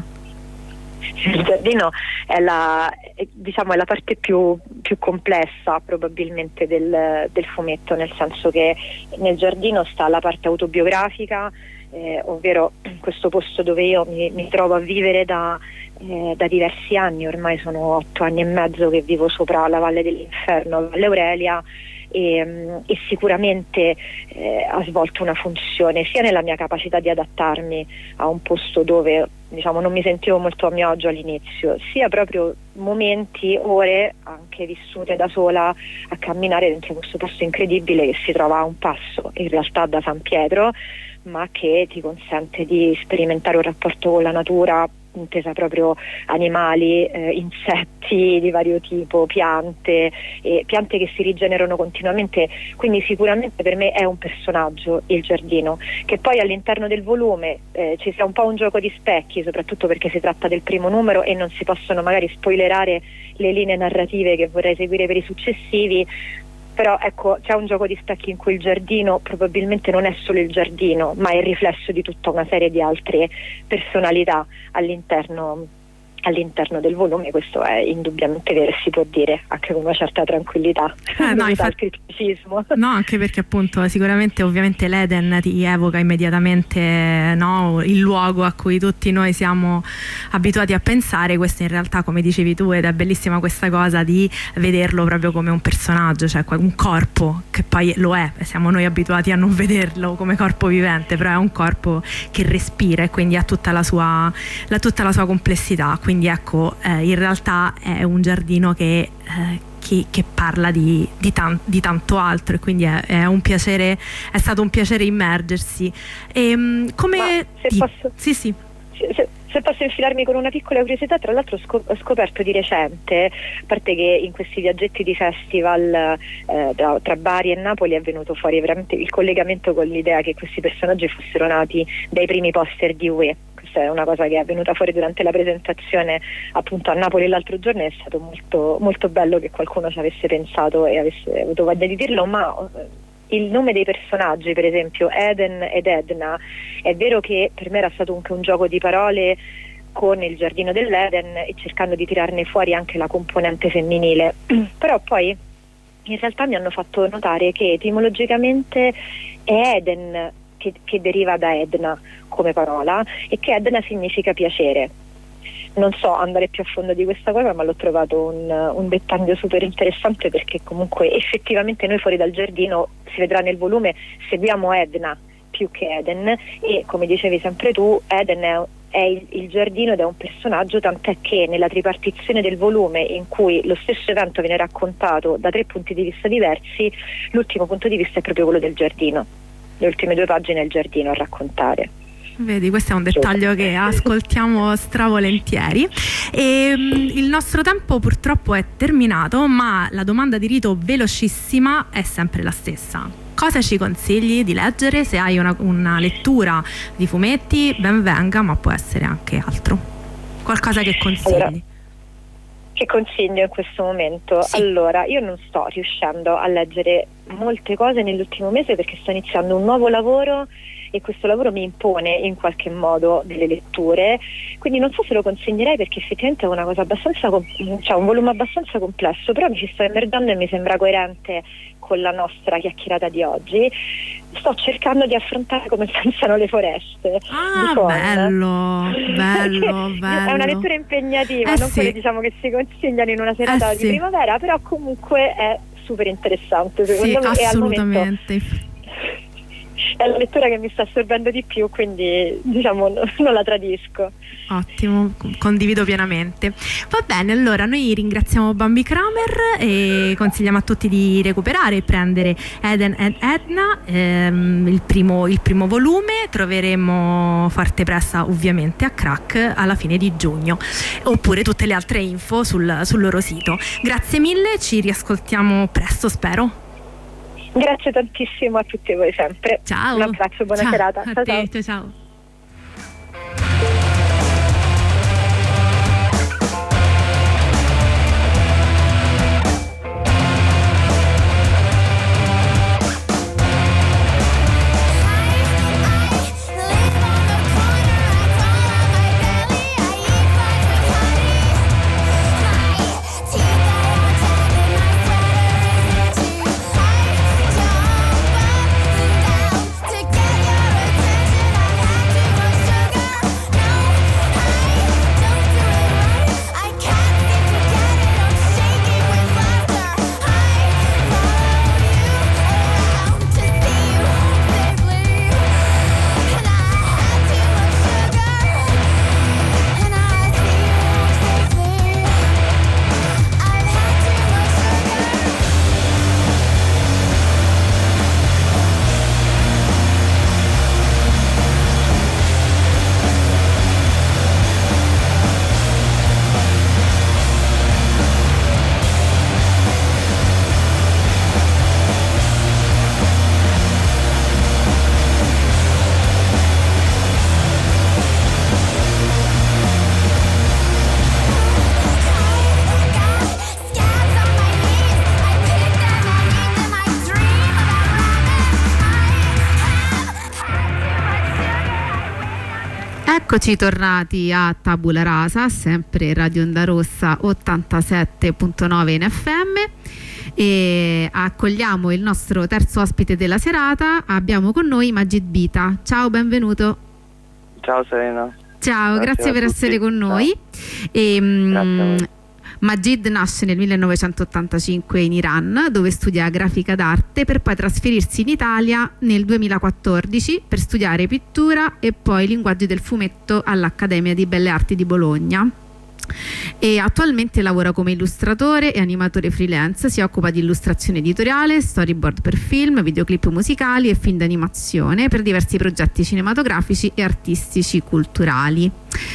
Speaker 9: Il giardino è la, diciamo, è la parte più, più complessa probabilmente del, del fumetto, nel senso che nel giardino sta la parte autobiografica, eh, ovvero questo posto dove io mi, mi trovo a vivere da, eh, da diversi anni, ormai sono otto anni e mezzo che vivo sopra la Valle dell'Inferno, la Valle Aurelia, e, e sicuramente eh, ha svolto una funzione sia nella mia capacità di adattarmi a un posto dove diciamo non mi sentivo molto a mio agio all'inizio, sia proprio momenti, ore anche vissute da sola a camminare dentro questo posto incredibile che si trova a un passo in realtà da San Pietro, ma che ti consente di sperimentare un rapporto con la natura, intesa proprio animali, eh, insetti di vario tipo, piante, eh, piante che si rigenerano continuamente, quindi sicuramente per me è un personaggio il giardino. Che poi all'interno del volume eh, ci sia un po' un gioco di specchi, soprattutto perché si tratta del primo numero e non si possono magari spoilerare le linee narrative che vorrei seguire per i successivi, però ecco, c'è un gioco di specchi in cui il giardino probabilmente non è solo il giardino, ma è il riflesso di tutta una serie di altre personalità all'interno all'interno del volume. Questo è indubbiamente vero, si può dire anche con una certa tranquillità,
Speaker 5: eh, no, infatti, no, anche perché appunto sicuramente ovviamente l'Eden ti evoca immediatamente, no, il luogo a cui tutti noi siamo abituati a pensare. Questo in realtà, come dicevi tu, ed è bellissima questa cosa di vederlo proprio come un personaggio, cioè un corpo che poi lo è, siamo noi abituati a non vederlo come corpo vivente, però è un corpo che respira e quindi ha tutta la sua, la, tutta la sua complessità. Quindi ecco, eh, in realtà è un giardino che, eh, che, che parla di, di, tan- di tanto altro, e quindi è, è un piacere, è stato un piacere immergersi. E, come
Speaker 9: se
Speaker 5: ti...
Speaker 9: posso...
Speaker 5: Sì, sì.
Speaker 9: Se, se posso infilarmi con una piccola curiosità, tra l'altro scop- ho scoperto di recente, a parte che in questi viaggetti di festival eh, tra, tra Bari e Napoli è venuto fuori veramente il collegamento con l'idea che questi personaggi fossero nati dai primi poster di U E. Questa è una cosa che è venuta fuori durante la presentazione appunto a Napoli l'altro giorno, è stato molto, molto bello che qualcuno ci avesse pensato e avesse avuto voglia di dirlo, ma il nome dei personaggi, per esempio Eden ed Edna, è vero che per me era stato anche un gioco di parole con il giardino dell'Eden e cercando di tirarne fuori anche la componente femminile, però poi in realtà mi hanno fatto notare che etimologicamente è Eden che, che deriva da Edna come parola, e che Edna significa piacere. Non so andare più a fondo di questa cosa, ma l'ho trovato un, un dettaglio super interessante, perché comunque effettivamente noi fuori dal giardino, si vedrà nel volume, seguiamo Edna più che Eden, e come dicevi sempre tu, Eden è, è il, il giardino ed è un personaggio, tant'è che nella tripartizione del volume, in cui lo stesso evento viene raccontato da tre punti di vista diversi, l'ultimo punto di vista è proprio quello del giardino, le ultime due pagine è il giardino a raccontare.
Speaker 5: Vedi, questo è un dettaglio che ascoltiamo stravolentieri. E, um, il nostro tempo purtroppo è terminato, ma la domanda di rito velocissima è sempre la stessa. Cosa ci consigli di leggere? Se hai una, una lettura di fumetti, ben venga, ma può essere anche altro. Qualcosa che consigli?
Speaker 9: Allora, che consiglio in questo momento? Sì. Allora, io non sto riuscendo a leggere molte cose nell'ultimo mese, perché sto iniziando un nuovo lavoro e questo lavoro mi impone in qualche modo delle letture, quindi non so se lo consiglierei, perché effettivamente è una cosa abbastanza, cioè un volume abbastanza complesso, però mi ci sto emergendo e mi sembra coerente con la nostra chiacchierata di oggi. Sto cercando di affrontare Come pensano le foreste.
Speaker 5: Ah, bello, bello, bello.
Speaker 9: È una lettura impegnativa,
Speaker 5: eh
Speaker 9: non
Speaker 5: sì.
Speaker 9: quelle diciamo che si consigliano in una serata
Speaker 5: eh
Speaker 9: di
Speaker 5: sì.
Speaker 9: primavera, però comunque è super interessante secondo
Speaker 5: sì,
Speaker 9: me,
Speaker 5: assolutamente.
Speaker 9: E al momento è la lettura che mi sta assorbendo di più, quindi diciamo no, non la tradisco.
Speaker 5: Ottimo, condivido pienamente. Va bene, allora noi ringraziamo Bambi Kramer e consigliamo a tutti di recuperare e prendere Eden and Edna, ehm, il, primo, il primo volume. Troveremo Forte Pressa ovviamente a Crack alla fine di giugno, oppure tutte le altre info sul, sul loro sito. Grazie mille, ci riascoltiamo presto, spero.
Speaker 9: Grazie tantissimo a tutti voi sempre.
Speaker 5: Ciao.
Speaker 9: Un abbraccio, buona
Speaker 5: ciao.
Speaker 9: serata.
Speaker 5: A
Speaker 9: Ciao,
Speaker 5: te,
Speaker 9: ciao.
Speaker 5: ciao ciao.
Speaker 6: Eccoci tornati a Tabula Rasa, sempre Radio Onda Rossa ottantasette virgola nove in F M, e accogliamo il nostro terzo ospite della serata. Abbiamo con noi Majid Bita. Ciao, benvenuto.
Speaker 10: Ciao Serena.
Speaker 6: Ciao, grazie, grazie per tutti. essere con noi. E,
Speaker 10: grazie
Speaker 6: Majid nasce nel millenovecentottantacinque in Iran, dove studia grafica d'arte, per poi trasferirsi in Italia nel duemilaquattordici per studiare pittura e poi linguaggi del fumetto all'Accademia di Belle Arti di Bologna. E attualmente lavora come illustratore e animatore freelance. Si occupa di illustrazione editoriale, storyboard per film, videoclip musicali e film d'animazione per diversi progetti cinematografici e artistici culturali.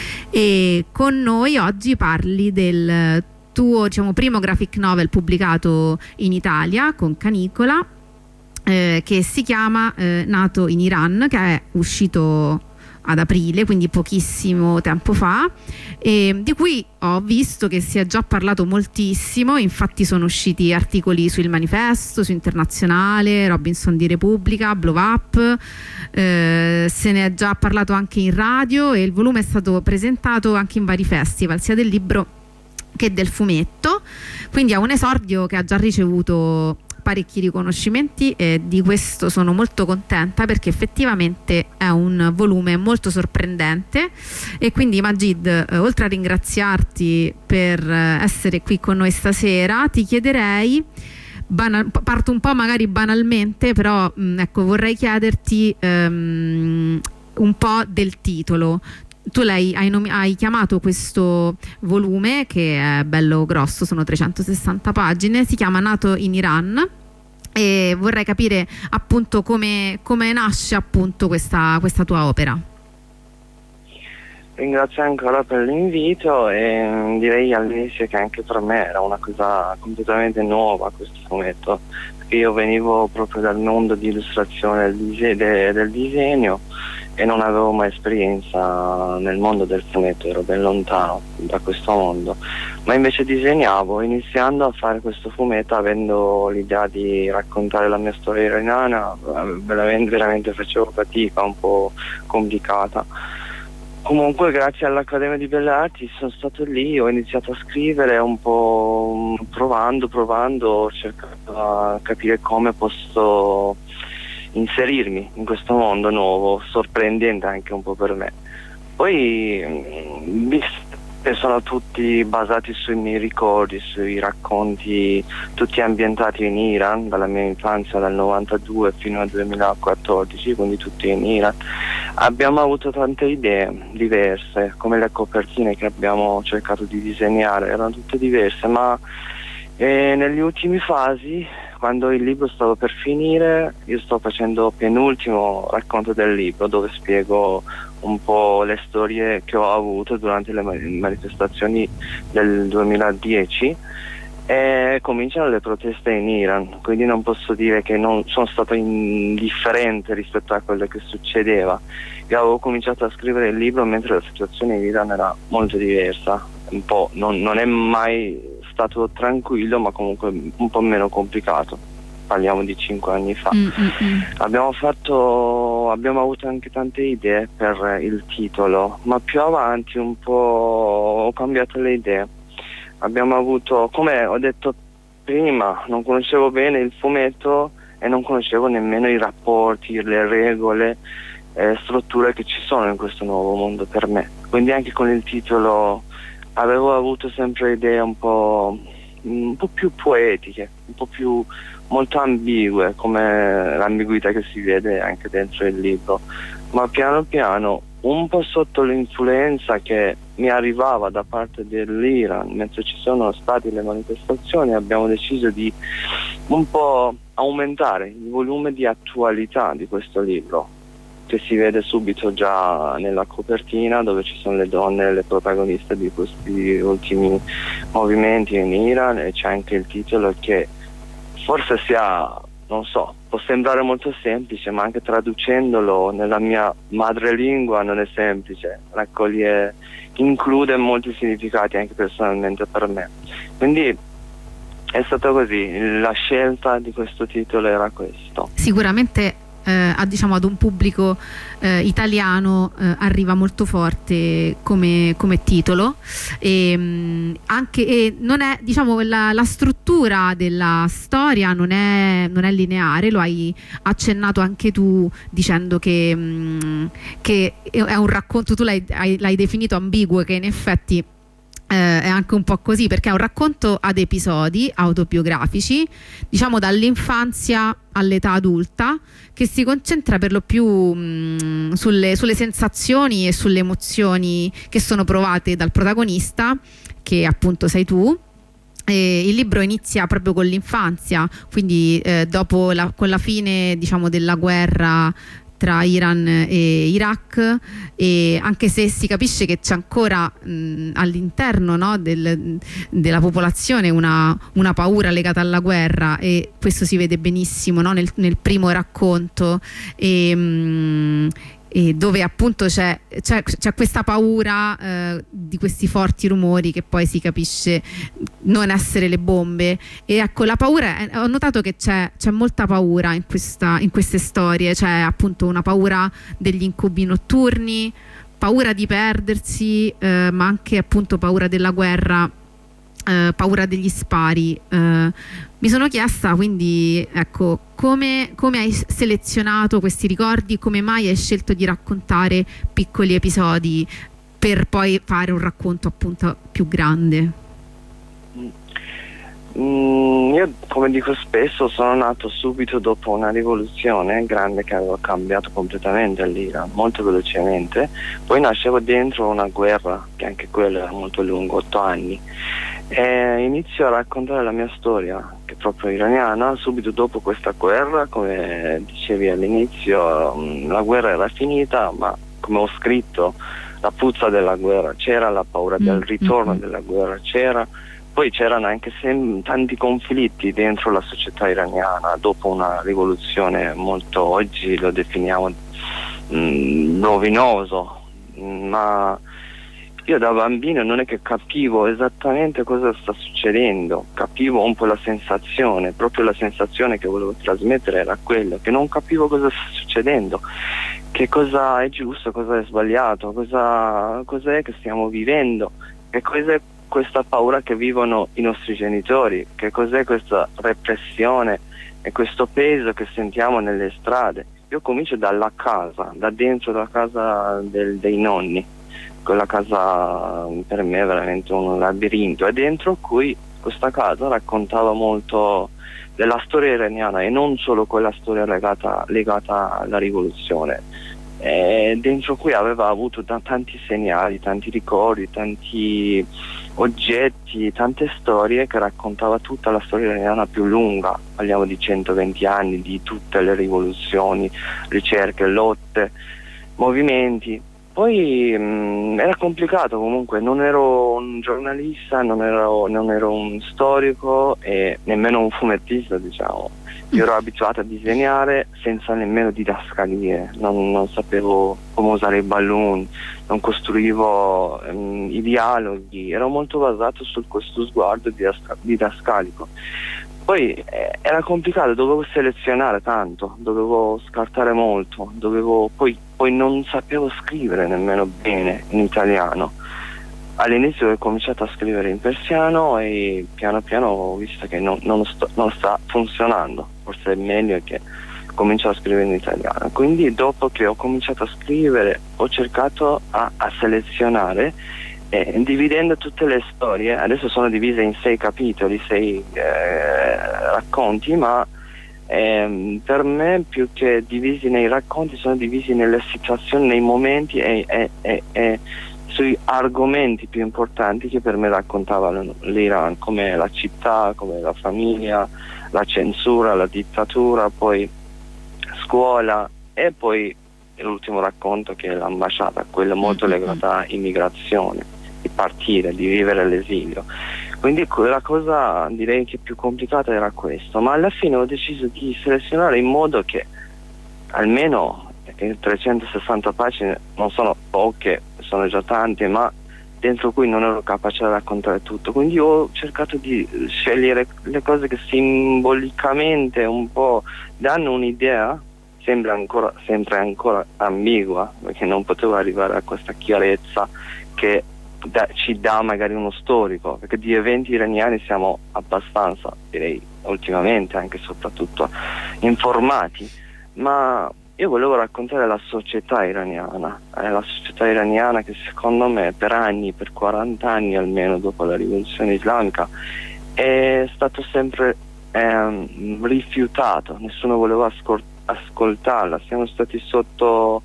Speaker 6: E con noi oggi parli del tuo, diciamo, primo graphic novel pubblicato in Italia con Canicola, eh, che si chiama eh, Nato in Iran, che è uscito ad aprile, quindi pochissimo tempo fa, e di cui ho visto che si è già parlato moltissimo. Infatti sono usciti articoli su Il Manifesto, su Internazionale, Robinson di Repubblica, Blow Up, eh, se ne è già parlato anche in radio, e il volume è stato presentato anche in vari festival, sia del libro che del fumetto, quindi è un esordio che ha già ricevuto parecchi riconoscimenti e di questo sono molto contenta, perché effettivamente è un volume molto sorprendente. E quindi Majid, eh, oltre a ringraziarti per essere qui con noi stasera, ti chiederei, banal, parto un po' magari banalmente, però mh, ecco, vorrei chiederti um, un po' del titolo. Tu l'hai, hai, nomi- hai chiamato questo volume, che è bello grosso, sono trecentosessanta pagine, si chiama Nato in Iran, e vorrei capire appunto come, come nasce appunto questa, questa tua opera.
Speaker 10: Ringrazio ancora per l'invito e direi all'inizio che anche per me era una cosa completamente nuova questo fumetto, perché io venivo proprio dal mondo di illustrazione del, dise- de- del disegno e non avevo mai esperienza nel mondo del fumetto, ero ben lontano da questo mondo, ma invece disegnavo, iniziando a fare questo fumetto, avendo l'idea di raccontare la mia storia iraniana, veramente, veramente facevo fatica, un po' complicata. Comunque grazie all'Accademia di Belle Arti sono stato lì, ho iniziato a scrivere un po' provando, provando, cercando di capire come posso inserirmi in questo mondo nuovo, sorprendente anche un po' per me. Poi visto che sono tutti basati sui miei ricordi, sui racconti, tutti ambientati in Iran, dalla mia infanzia, dal novantadue fino al duemilaquattordici, quindi tutti in Iran, abbiamo avuto tante idee diverse, come le copertine che abbiamo cercato di disegnare, erano tutte diverse, ma eh, negli ultimi fasi, quando il libro stava per finire, io sto facendo penultimo racconto del libro, dove spiego un po' le storie che ho avuto durante le manifestazioni del duemiladieci, e cominciano le proteste in Iran, quindi non posso dire che non sono stato indifferente rispetto a quello che succedeva. Io avevo cominciato a scrivere il libro mentre la situazione in Iran era molto diversa, un po', non, non è mai stato tranquillo, ma comunque un po' meno complicato. Parliamo di cinque anni fa. Mm-hmm. Abbiamo fatto, abbiamo avuto anche tante idee per il titolo, ma più avanti un po' ho cambiato le idee. Abbiamo avuto, come ho detto prima, non conoscevo bene il fumetto e non conoscevo nemmeno i rapporti, le regole, eh, strutture che ci sono in questo nuovo mondo per me. Quindi anche con il titolo avevo avuto sempre idee un po', un po' più poetiche, un po' più molto ambigue, come l'ambiguità che si vede anche dentro il libro, ma piano piano, un po' sotto l'influenza che mi arrivava da parte dell'Iran mentre ci sono state le manifestazioni, abbiamo deciso di un po' aumentare il volume di attualità di questo libro, che si vede subito già nella copertina, dove ci sono le donne, le protagoniste di questi ultimi movimenti in Iran, e c'è anche il titolo che forse sia, non so, può sembrare molto semplice, ma anche traducendolo nella mia madrelingua non è semplice, raccoglie, include molti significati anche personalmente per me. Quindi è stato così, la scelta di questo titolo era questo.
Speaker 6: Sicuramente eh, a, diciamo, ad un pubblico eh, italiano eh, arriva molto forte come, come titolo, e mh, anche e non è, diciamo, la, la struttura della storia non è, non è lineare, lo hai accennato anche tu dicendo che, mh, che è un racconto, tu l'hai, hai, l'hai definito ambiguo, che in effetti Eh, è anche un po' così, perché è un racconto ad episodi autobiografici, diciamo dall'infanzia all'età adulta, che si concentra per lo più mh, sulle, sulle sensazioni e sulle emozioni che sono provate dal protagonista, che appunto sei tu. E il libro inizia proprio con l'infanzia, quindi eh, dopo la, con la fine, diciamo, della guerra tra Iran e Iraq, e anche se si capisce che c'è ancora mh, all'interno, no, del, della popolazione una, una paura legata alla guerra, e questo si vede benissimo, no, nel, nel primo racconto, e, mh, e dove appunto c'è, c'è, c'è questa paura eh, di questi forti rumori che poi si capisce non essere le bombe. E ecco, la paura, eh, ho notato che c'è, c'è molta paura in, questa, in queste storie, c'è appunto una paura degli incubi notturni, paura di perdersi, eh, ma anche appunto paura della guerra eh, paura degli spari. Eh, mi sono chiesta quindi, ecco, come, come hai selezionato questi ricordi, come mai hai scelto di raccontare piccoli episodi per poi fare un racconto appunto più grande?
Speaker 10: Mm, io, come dico spesso, sono nato subito dopo una rivoluzione grande che aveva cambiato completamente l'Iran, molto velocemente. Poi nascevo dentro una guerra, che anche quella era molto lunga, otto anni, e inizio a raccontare la mia storia, che è proprio iraniana. Subito dopo questa guerra, come dicevi all'inizio, la guerra era finita, ma come ho scritto, la puzza della guerra c'era, la paura del ritorno mm-hmm. della guerra c'era. Poi c'erano anche sem- tanti conflitti dentro la società iraniana dopo una rivoluzione molto, oggi lo definiamo mh, rovinoso, ma io da bambino non è che capivo esattamente cosa sta succedendo, capivo un po' la sensazione, proprio la sensazione che volevo trasmettere era quella, che non capivo cosa sta succedendo, che cosa è giusto, cosa è sbagliato, cosa cos'è che stiamo vivendo, che cos'è questa paura che vivono i nostri genitori, che cos'è questa repressione e questo peso che sentiamo nelle strade. Io comincio dalla casa, da dentro la casa del, dei nonni. Quella casa per me è veramente un labirinto, e dentro cui questa casa raccontava molto della storia iraniana, e non solo quella storia legata, legata alla rivoluzione. E dentro cui aveva avuto t- tanti segnali, tanti ricordi, tanti oggetti, tante storie, che raccontava tutta la storia iraniana più lunga. Parliamo di centoventi anni, di tutte le rivoluzioni, ricerche, lotte, movimenti. Poi mh, era complicato, comunque non ero un giornalista, non ero, non ero un storico e nemmeno un fumettista, diciamo. Io ero abituato a disegnare senza nemmeno didascalie, non, non sapevo come usare i balloon, non costruivo um, i dialoghi, ero molto basato su questo sguardo didasca- didascalico. Poi eh, era complicato, dovevo selezionare tanto, dovevo scartare molto, dovevo poi, poi non sapevo scrivere nemmeno bene in italiano. All'inizio ho cominciato a scrivere in persiano e piano piano ho visto che non, non, sto, non sta funzionando, forse è meglio che comincio a scrivere in italiano. Quindi dopo che ho cominciato a scrivere ho cercato a, a selezionare, eh, dividendo tutte le storie. Adesso sono divise in sei capitoli, sei eh, racconti, ma eh, per me più che divisi nei racconti sono divisi nelle situazioni, nei momenti e, e, e, e sui argomenti più importanti che per me raccontavano l'Iran, come la città, come la famiglia, la censura, la dittatura, poi scuola, e poi l'ultimo racconto che è l'ambasciata, quello molto legato a immigrazione, di partire, di vivere l'esilio. Quindi la cosa direi che più complicata era questo, ma alla fine ho deciso di selezionare in modo che almeno trecentosessanta pagine non sono poche, sono già tante, ma dentro cui non ero capace di raccontare tutto, quindi ho cercato di scegliere le cose che simbolicamente un po' danno un'idea, sembra ancora, sempre ancora ambigua, perché non potevo arrivare a questa chiarezza che da, ci dà magari uno storico, perché di eventi iraniani siamo abbastanza, direi ultimamente anche soprattutto, informati, ma io volevo raccontare la società iraniana, eh, la società iraniana che secondo me per anni, per quaranta anni almeno dopo la rivoluzione islamica, è stato sempre ehm, rifiutato, nessuno voleva ascol- ascoltarla, siamo stati sotto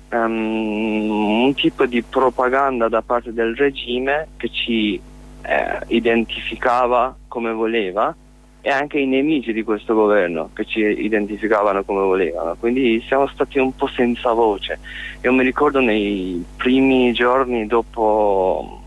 Speaker 10: um, un tipo di propaganda da parte del regime che ci eh, identificava come voleva, e anche i nemici di questo governo che ci identificavano come volevano, quindi siamo stati un po' senza voce. Io mi ricordo nei primi giorni dopo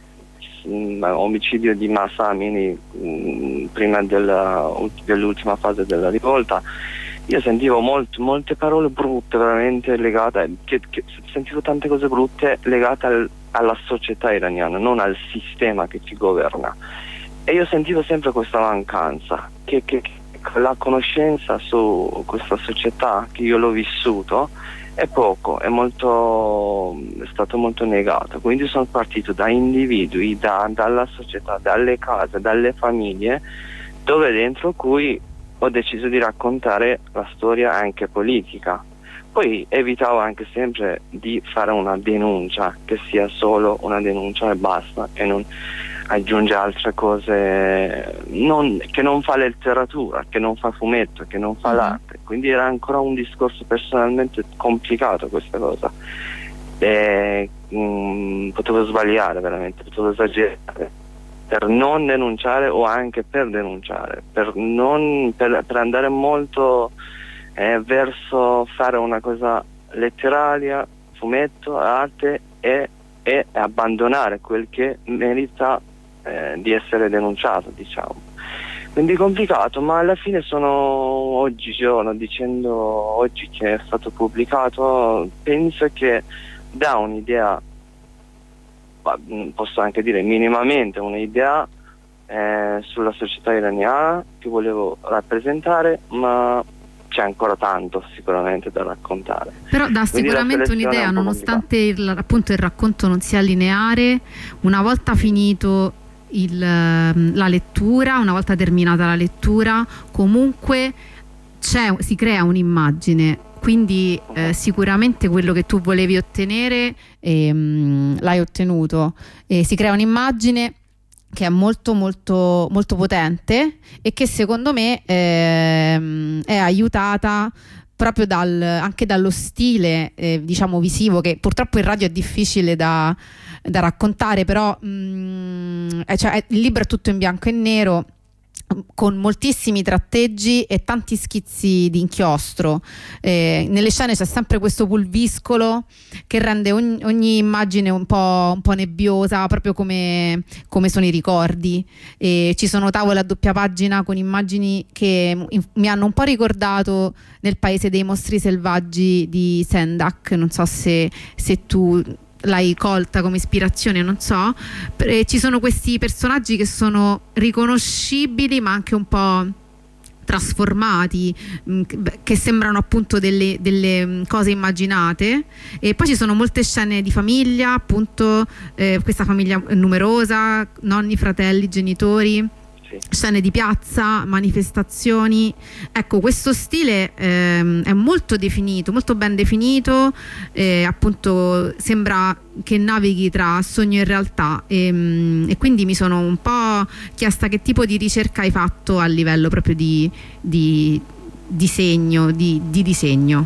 Speaker 10: l'omicidio di Mahsa Amini, mh, prima della, dell'ultima fase della rivolta, io sentivo molt, molte parole brutte veramente legate, che, che, sentivo tante cose brutte legate al, alla società iraniana, non al sistema che ci governa. E io sentivo sempre questa mancanza, che, che, che la conoscenza su questa società, che io l'ho vissuto, è poco, è molto, è stato molto negato. Quindi sono partito da individui, da, dalla società, dalle case, dalle famiglie, dove dentro cui ho deciso di raccontare la storia anche politica. Poi evitavo anche sempre di fare una denuncia, che sia solo una denuncia e basta, e non aggiunge altre cose, non, che non fa letteratura, che non fa fumetto, che non fa mm-hmm. l'arte. Quindi era ancora un discorso personalmente complicato questa cosa. E, mh, potevo sbagliare veramente, potevo esagerare per non denunciare o anche per denunciare, per, non, per, per andare molto eh, verso fare una cosa letteraria, fumetto, arte e, e abbandonare quel che merita eh, di essere denunciato, diciamo. Quindi complicato, ma alla fine sono oggigiorno, dicendo oggi che è stato pubblicato, penso che dà un'idea, posso anche dire minimamente un'idea eh, sulla società iraniana che volevo rappresentare, ma c'è ancora tanto sicuramente da raccontare.
Speaker 6: Però dà
Speaker 10: Quindi
Speaker 6: sicuramente un'idea, un nonostante il, appunto il racconto non sia lineare. Una volta finito il, la lettura, una volta terminata la lettura, comunque c'è, si crea un'immagine. Quindi eh, sicuramente quello che tu volevi ottenere ehm, l'hai ottenuto. E si crea un'immagine che è molto molto molto potente e che secondo me ehm, è aiutata proprio dal, anche dallo stile eh, diciamo visivo, che purtroppo in radio è difficile da, da raccontare, però mh, cioè, il libro è tutto in bianco e nero, con moltissimi tratteggi e tanti schizzi di inchiostro. Eh, nelle scene c'è sempre questo pulviscolo che rende ogni, ogni immagine un po', un po' nebbiosa, proprio come, come sono i ricordi. E ci sono tavole a doppia pagina con immagini che in, mi hanno un po' ricordato Nel paese dei mostri selvaggi di Sendak. Non so se, se tu l'hai colta come ispirazione, non so. Eh, ci sono questi personaggi che sono riconoscibili ma anche un po' trasformati, mh, che sembrano appunto delle, delle cose immaginate. E poi ci sono molte scene di famiglia, appunto eh, questa famiglia numerosa, nonni, fratelli, genitori, scene di piazza, manifestazioni. Ecco, questo stile ehm, è molto definito, molto ben definito, eh, appunto sembra che navighi tra sogno e realtà, e, mh, e quindi mi sono un po' chiesta che tipo di ricerca hai fatto a livello proprio di, di disegno, di, di disegno.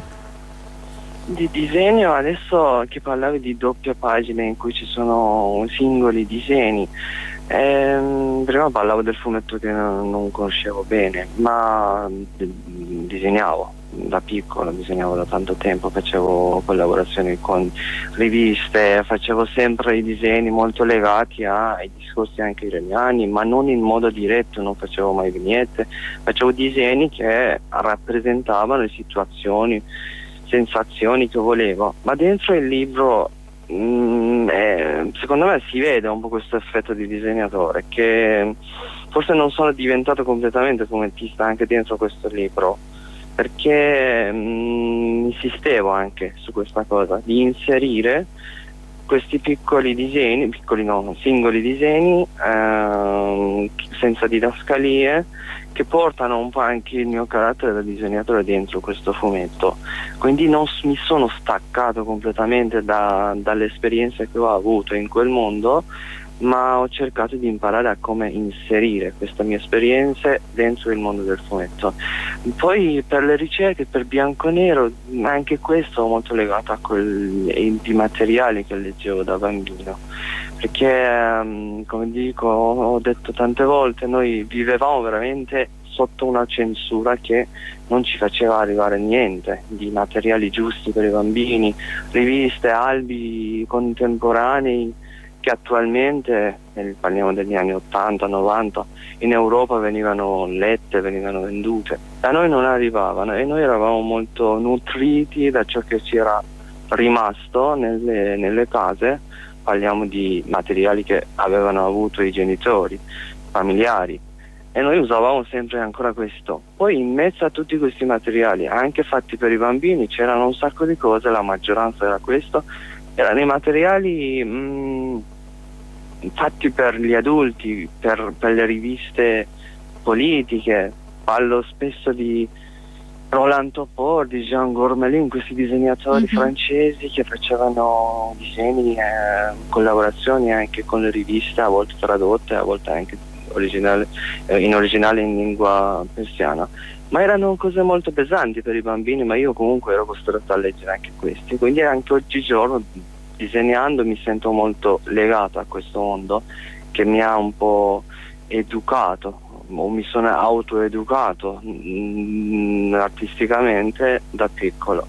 Speaker 10: Di disegno, adesso che parlavi di doppia pagina in cui ci sono singoli disegni, Eh, prima parlavo del fumetto che non, non conoscevo bene, ma disegnavo da piccolo, disegnavo da tanto tempo, facevo collaborazioni con riviste, facevo sempre i disegni molto legati ai discorsi anche iraniani, ma non in modo diretto, non facevo mai vignette, facevo disegni che rappresentavano le situazioni, sensazioni che volevo, ma dentro il libro Mm, eh, secondo me si vede un po' questo effetto di disegnatore, che forse non sono diventato completamente fumettista anche dentro questo libro, perché mm, insistevo anche su questa cosa di inserire questi piccoli disegni, piccoli no, singoli disegni eh, senza didascalie, che portano un po' anche il mio carattere da disegnatore dentro questo fumetto. Quindi non mi sono staccato completamente da, dalle esperienze che ho avuto in quel mondo, ma ho cercato di imparare a come inserire queste mie esperienze dentro il mondo del fumetto. Poi per le ricerche, per bianco e nero, anche questo è molto legato a quei materiali che leggevo da bambino, perché come dico, ho detto tante volte, noi vivevamo veramente sotto una censura che non ci faceva arrivare niente di materiali giusti per i bambini, riviste, albi contemporanei che attualmente, parliamo degli anni ottanta novanta, in Europa venivano lette, venivano vendute, da noi non arrivavano e noi eravamo molto nutriti da ciò che ci era rimasto nelle, nelle case. Parliamo di materiali che avevano avuto i genitori, familiari, e noi usavamo sempre ancora questo. Poi in mezzo a tutti questi materiali, anche fatti per i bambini, c'erano un sacco di cose, la maggioranza era questo, erano i materiali mh, fatti per gli adulti, per, per le riviste politiche. Parlo spesso di Roland Topor, di Jean Gourmelin, questi disegnatori mm-hmm. francesi che facevano disegni, eh, collaborazioni anche con le riviste, a volte tradotte, a volte anche originale, eh, in originale in lingua persiana. Ma erano cose molto pesanti per i bambini, ma io comunque ero costretto a leggere anche questi, quindi anche oggigiorno disegnando mi sento molto legato a questo mondo che mi ha un po' educato, o mi sono autoeducato mh, artisticamente da piccolo.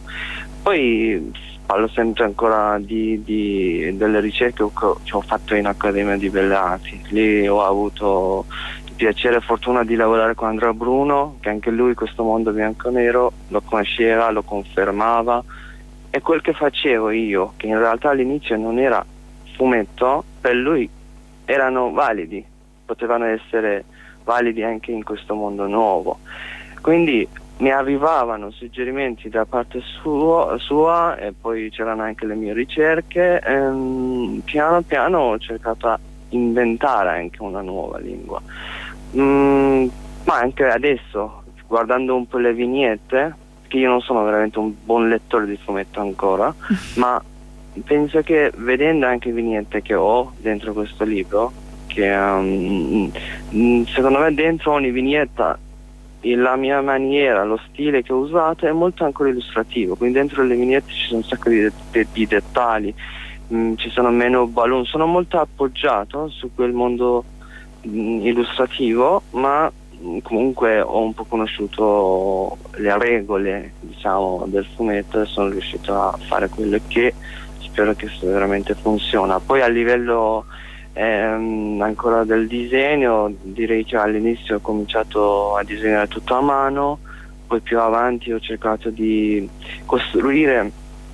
Speaker 10: Poi parlo sempre ancora di, di, delle ricerche che ho fatto in Accademia di Belle Arti. Lì ho avuto il piacere e fortuna di lavorare con Andrea Bruno, che anche lui questo mondo bianco-nero lo conosceva, lo confermava, e quel che facevo io, che in realtà all'inizio non era fumetto, per lui erano validi, potevano essere validi anche in questo mondo nuovo. Quindi mi arrivavano suggerimenti da parte suo, sua, e poi c'erano anche le mie ricerche. Ehm, piano piano ho cercato di inventare anche una nuova lingua. Mm, ma anche adesso, guardando un po' le vignette, che io non sono veramente un buon lettore di fumetto ancora, ma penso che vedendo anche vignette che ho dentro questo libro, che um, secondo me dentro ogni vignetta la mia maniera, lo stile che ho usato è molto ancora illustrativo, quindi dentro le vignette ci sono un sacco di, de- di dettagli, mh, ci sono meno balloon, sono molto appoggiato su quel mondo mh, illustrativo, ma mh, comunque ho un po' conosciuto le regole, diciamo, del fumetto, e sono riuscito a fare quello che spero che veramente funziona. Poi a livello Ehm, ancora del disegno, direi che all'inizio ho cominciato a disegnare tutto a mano, poi più avanti ho cercato di costruire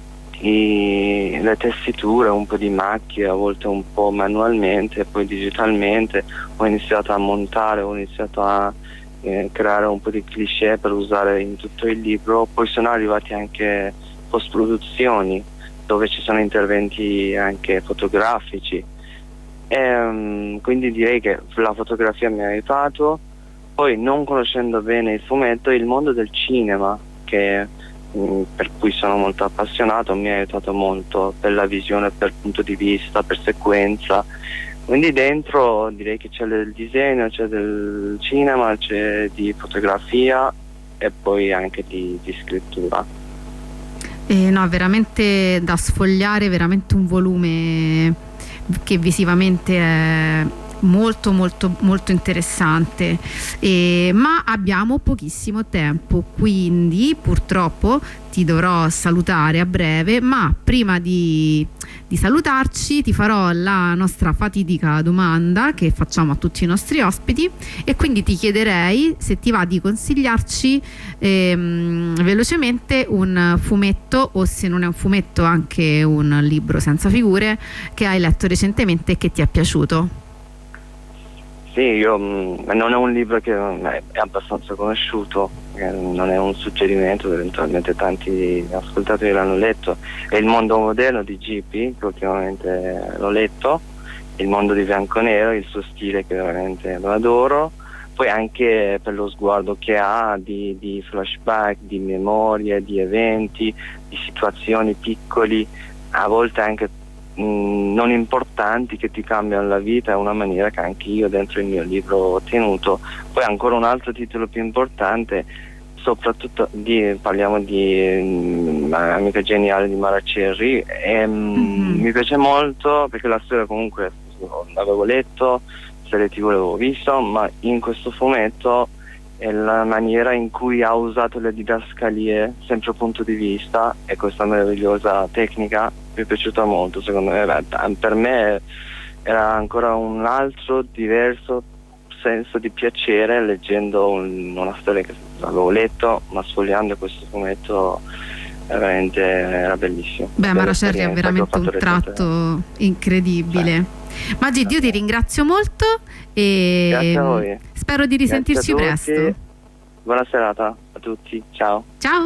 Speaker 10: i, le tessiture, un po' di macchie, a volte un po' manualmente, poi digitalmente. Ho iniziato a montare, ho iniziato a eh, creare un po' di cliché per usare in tutto il libro. Poi sono arrivati anche post produzioni dove ci sono interventi anche fotografici. E, quindi direi che la fotografia mi ha aiutato. Poi, non conoscendo bene il fumetto, il mondo del cinema, che, mh, per cui sono molto appassionato, mi ha aiutato molto per la visione, per punto di vista, per sequenza. Quindi dentro direi che c'è del disegno, c'è del cinema, c'è di fotografia e poi anche di, di scrittura.
Speaker 6: Eh, no, veramente da sfogliare, veramente un volume che visivamente è molto molto molto interessante, eh, ma abbiamo pochissimo tempo, quindi purtroppo ti dovrò salutare a breve, ma prima di, di salutarci ti farò la nostra fatidica domanda che facciamo a tutti i nostri ospiti, e quindi ti chiederei se ti va di consigliarci ehm, velocemente un fumetto, o se non è un fumetto anche un libro senza figure che hai letto recentemente e che ti è piaciuto.
Speaker 10: Sì, io mh, non è un libro che mh, è abbastanza conosciuto, eh, non è un suggerimento, eventualmente tanti ascoltatori l'hanno letto. È Il mondo moderno di G P, che ultimamente l'ho letto, Il mondo di Bianconero, il suo stile che veramente lo adoro, poi anche per lo sguardo che ha di, di flashback, di memorie, di eventi, di situazioni piccoli, a volte anche mh, non importanti, che ti cambiano la vita. È una maniera che anche io dentro il mio libro ho tenuto. Poi ancora un altro titolo più importante, soprattutto di, parliamo di mh, Amica geniale di Mara Cherry, e, mh, mm-hmm. mi piace molto perché la storia comunque l'avevo letto, serie tv l'avevo visto, ma in questo fumetto è la maniera in cui ha usato le didascalie, sempre punto di vista, e questa meravigliosa tecnica mi è piaciuta molto. Secondo me, per me era ancora un altro diverso senso di piacere leggendo un, una storia che avevo letto, ma sfogliando questo fumetto veramente era bellissimo.
Speaker 6: Beh, Mara Cherry è veramente un tratto incredibile. Magid, io ti ringrazio molto e
Speaker 10: grazie a voi.
Speaker 6: Spero spero di risentirci presto.
Speaker 10: Buona serata a tutti, ciao.
Speaker 6: Ciao.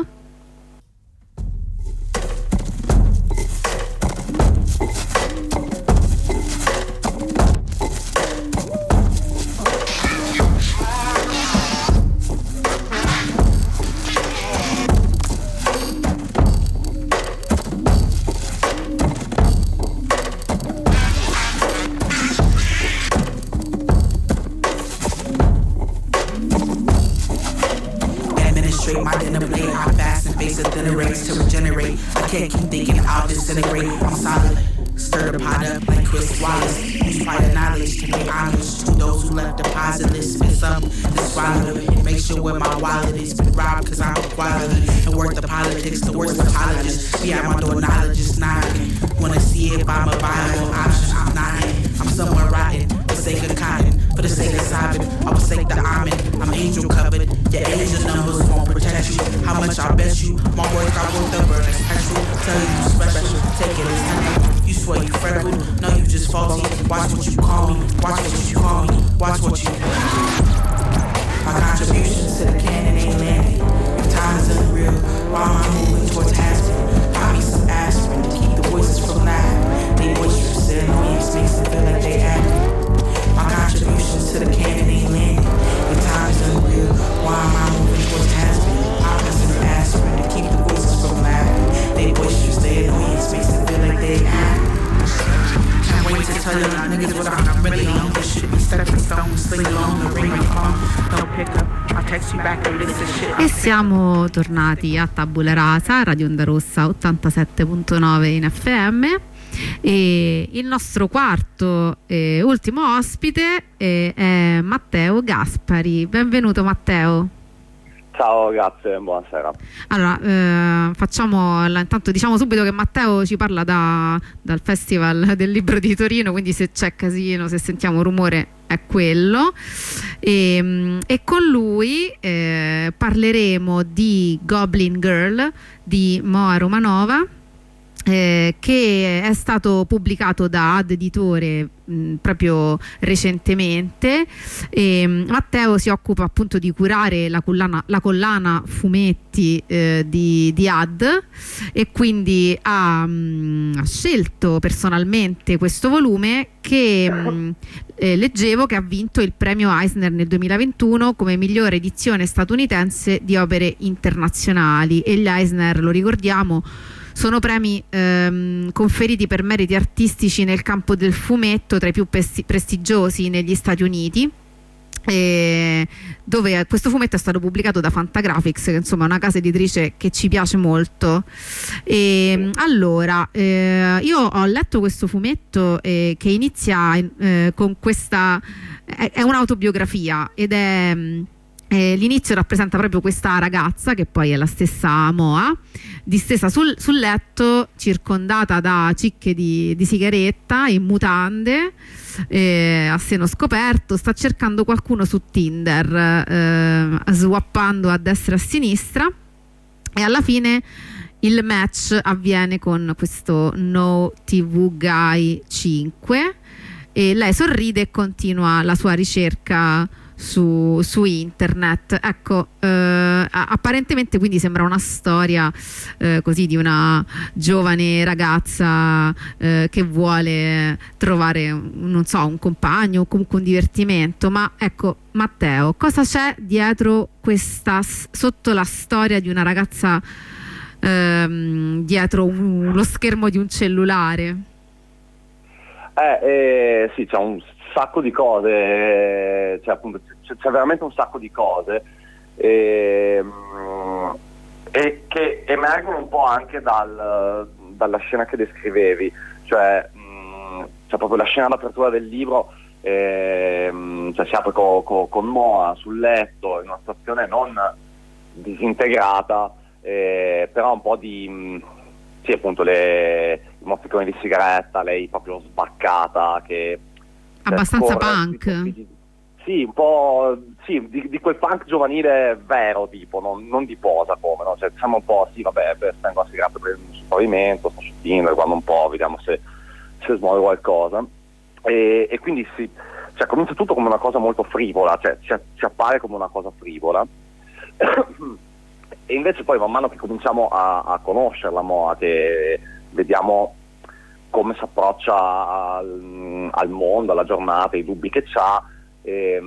Speaker 11: My dinner plate, hot fast and face it dinner race to regenerate. I can't keep thinking I'll disintegrate. I'm solid. Stir the pot up like Chris Wallace. Use fire knowledge to pay homage to those who left depositless. Spit some, then swallow it. Make sure where my wallet is. Been robbed cause I'm quality. And work the politics, the worst apologists. Be at my door, knowledge is knocking. Wanna see if I'm a viable option? I'm not in. I'm somewhere rotten. For the sake of cotton, for the sake of sobbing. I will sake the almond. I'm angel covered. Your angel numbers won't protect you. How much I bet you? My work, I work the burn as petrol. Tell you you special. Take it as honey. You swear you freckled. No, you just faulty. Watch what you call me. Watch what you call me. Watch what you. My contributions to the canon ain't landing. If time is unreal, why am I moving towards Aspen? Pop me some aspirin to keep the voices from laughing. They boisterous, their annoyance makes them feel like they acting. My contributions to the canon ain't landing. If time is unreal, why am I moving towards Aspen? Pop me some aspirin to keep the voices from laughing. They boisterous, their annoyance makes them feel like they acting. Can't wait to tell you niggas what I'm really on. This shit be stepping stones, sling along the ring of calm. Don't pick up, I'll text you back and listen shit.
Speaker 6: E siamo tornati a Tabula Rasa, Radio Onda Rossa ottantasette virgola nove in F M. E il nostro quarto e ultimo ospite è, è Matteo Gaspari. Benvenuto Matteo.
Speaker 12: Ciao, grazie, buonasera.
Speaker 6: Allora, eh, facciamo intanto diciamo subito che Matteo ci parla da, dal Festival del Libro di Torino, quindi se c'è casino, se sentiamo rumore è quello. E, e con lui eh, parleremo di Goblin Girl di Moa Romanova, Eh, che è stato pubblicato da Ad Editore mh, proprio recentemente. E, mh, Matteo si occupa appunto di curare la collana, la collana fumetti eh, di, di Ad, e quindi ha, mh, ha scelto personalmente questo volume che mh, eh, leggevo che ha vinto il premio Eisner nel duemilaventuno come migliore edizione statunitense di opere internazionali. E gli Eisner, lo ricordiamo, sono premi ehm, conferiti per meriti artistici nel campo del fumetto, tra i più pesti- prestigiosi negli Stati Uniti, e dove questo fumetto è stato pubblicato da Fantagraphics, che insomma è una casa editrice che ci piace molto. E, allora, eh, io ho letto questo fumetto eh, che inizia eh, con questa... è, è un'autobiografia ed è... Eh, l'inizio rappresenta proprio questa ragazza, che poi è la stessa Moa, distesa sul, sul letto, circondata da cicche di, di sigaretta, in mutande, eh, a seno scoperto, sta cercando qualcuno su Tinder, eh, swappando a destra e a sinistra, e alla fine il match avviene con questo No T V Guy cinque, e lei sorride e continua la sua ricerca Su, su internet. Ecco, eh, apparentemente quindi sembra una storia eh, così di una giovane ragazza eh, che vuole trovare, non so, un compagno o comunque un divertimento. Ma ecco, Matteo, cosa c'è dietro questa, sotto la storia di una ragazza ehm, dietro un, lo schermo di un cellulare?
Speaker 12: Eh, eh sì, c'è un sacco di cose, cioè, appunto, c'è, c'è veramente un sacco di cose e, e che emergono un po' anche dal, dalla scena che descrivevi, cioè, mh, cioè proprio la scena d'apertura del libro, e, cioè, si apre co, co, con Moa sul letto in una situazione non disintegrata, eh, però un po' di mh, sì, appunto le, i mozziconi di sigaretta, lei proprio sbaccata, che
Speaker 6: abbastanza punk.
Speaker 12: Di, sì, un po' sì, di, di quel punk giovanile vero, tipo, non, non di posa come, no? Cioè, sembra un po', sì, vabbè, beh, stengo la sigaretta sul pavimento, sto su Tinder, guardo un po', vediamo se, se smuove qualcosa. E, e quindi si, cioè comincia tutto come una cosa molto frivola, cioè ci, ci appare come una cosa frivola e invece poi man mano che cominciamo a, a conoscerla Moa, che vediamo come si approccia al, al mondo, alla giornata, i dubbi che c'ha, e,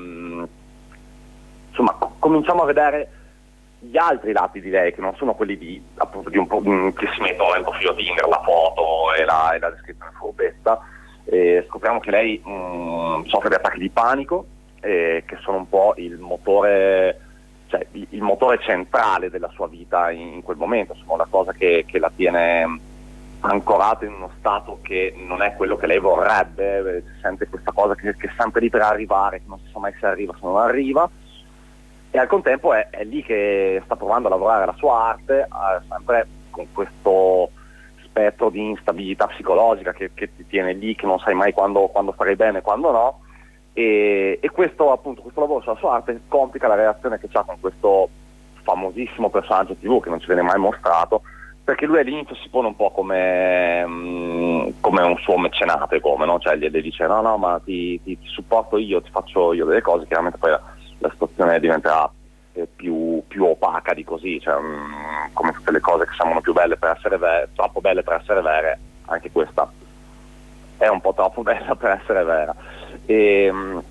Speaker 12: insomma co- cominciamo a vedere gli altri lati di lei, che non sono quelli di appunto di un po' che si mettono nel profilo Tinder, la foto e la, e la descrizione furbetta, e scopriamo che lei mh, soffre di attacchi di panico, eh, che sono un po' il motore, cioè il, il motore centrale della sua vita in, in quel momento, sono la cosa che, che la tiene ancorata in uno stato che non è quello che lei vorrebbe, si sente questa cosa che, che è sempre lì per arrivare, che non si sa mai se arriva, se non arriva, e al contempo è, è lì che sta provando a lavorare la sua arte, eh, sempre con questo spettro di instabilità psicologica che, che ti tiene lì, che non sai mai quando, quando farai bene e quando no, e, e questo appunto questo lavoro sulla sua arte complica la relazione che c'ha con questo famosissimo personaggio tivù che non ci viene mai mostrato, perché lui all'inizio si pone un po' come, mh, come un suo mecenate, come, no? Cioè gli dice no no ma ti, ti, ti supporto io, ti faccio io delle cose, chiaramente poi la, la situazione diventerà eh, più, più opaca di così, cioè, mh, come tutte le cose che sembrano più belle per essere vere, troppo belle per essere vere, anche questa è un po' troppo bella per essere vera, e, mh,